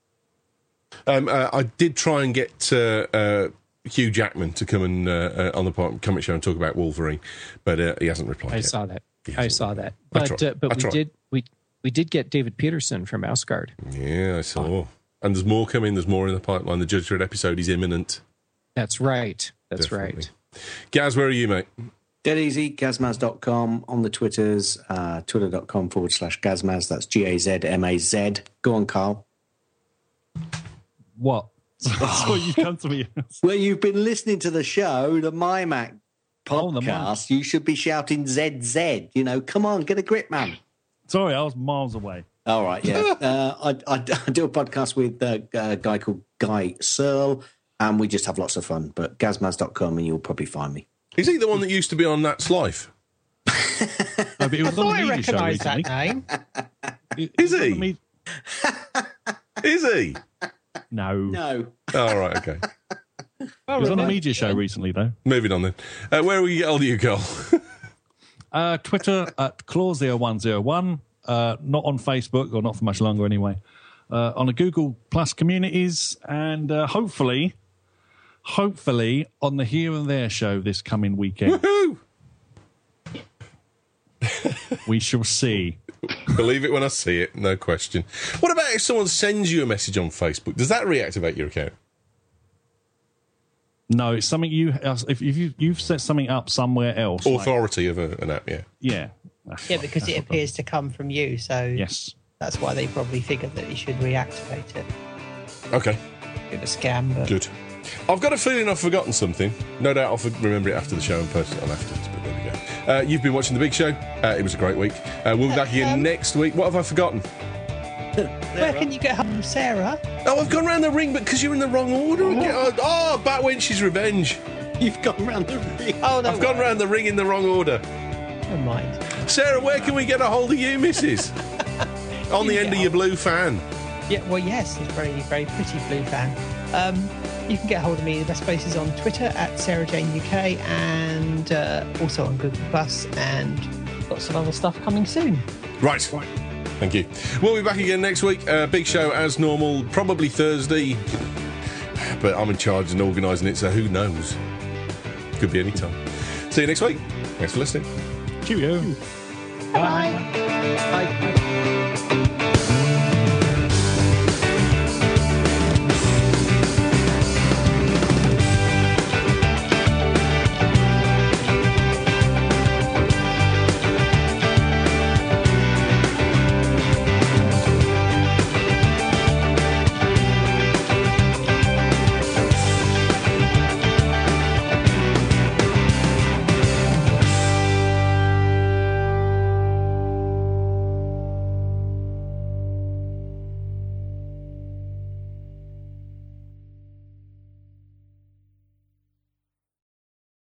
Um, uh, I did try and get uh, uh, Hugh Jackman to come and uh, uh, on the Comic Show and talk about Wolverine, but uh, he hasn't replied I yet. saw that. He I hasn't saw replied. that. I But tried. uh, but I we tried. did we we did get David Peterson from Asgard. Yeah, I saw. And there's more coming. There's more in the pipeline. The Judge Dredd episode is imminent. That's right. That's Definitely. right. Gaz, where are you, mate? Dead easy, gazmaz dot com on the Twitters, uh, twitter.com forward slash gazmaz. That's G A Z M A Z. Go on, Carl. What? That's what you come to me. Well, you've been listening to the show, the MyMac Oh, the podcast. You should be shouting Z Z. You know, come on, get a grip, man. Sorry, I was miles away. All right, yeah. uh, I, I, I do a podcast with uh, a guy called Guy Searle, and we just have lots of fun. But gazmaz dot com, and you'll probably find me. Is he the one that used to be on That's Life? No, but it I was thought on I the media show recognised that recently. name. It- Is it was on he? the me- Is he? No. No. All right, okay. It was on the media show recently, though. Moving on then. Uh, where will you get hold of you, Carl? Uh, Twitter at claw zero one zero one. Uh, not on Facebook, or not for much longer anyway. Uh, on the Google Plus communities, and uh, hopefully, hopefully on the Here and There show this coming weekend. Woohoo! We shall see. Believe it when I see it, no question. What about if someone sends you a message on Facebook? Does that reactivate your account? No, it's something you. If, if you, you've set something up somewhere else, like- Authority of a, an app, yeah. yeah, Yeah, because it appears to come from you, so yes. that's why they probably figured that you should reactivate it. Okay, Bit of a scam, but good. I've got a feeling I've forgotten something. No doubt I'll f- remember it after the show and post it on afterwards, but there we go. Uh, you've been watching The Big Show. Uh, it was a great week. Uh, we'll be back again Um, next week. What have I forgotten? where can you get hold of Sarah? Oh, I've gone round the ring, but because you're in the wrong order again. Oh, oh Batwench's Revenge. You've gone round the ring. Oh, no. I've gone round the ring in the wrong order. Never mind. Sarah, where can we get a hold of you, missus? On the end of your blue fan. Yeah, well, yes, it's very, very pretty blue fan. Um, you can get hold of me. The best place is on Twitter at Sarah Jane U K, and uh, also on Google Plus, and lots of other stuff coming soon. Right. Thank you. We'll be back again next week. Uh, big show as normal, probably Thursday. But I'm in charge and organising it, so who knows? Could be any time. See you next week. Thanks for listening. Cheerio. Bye. Bye.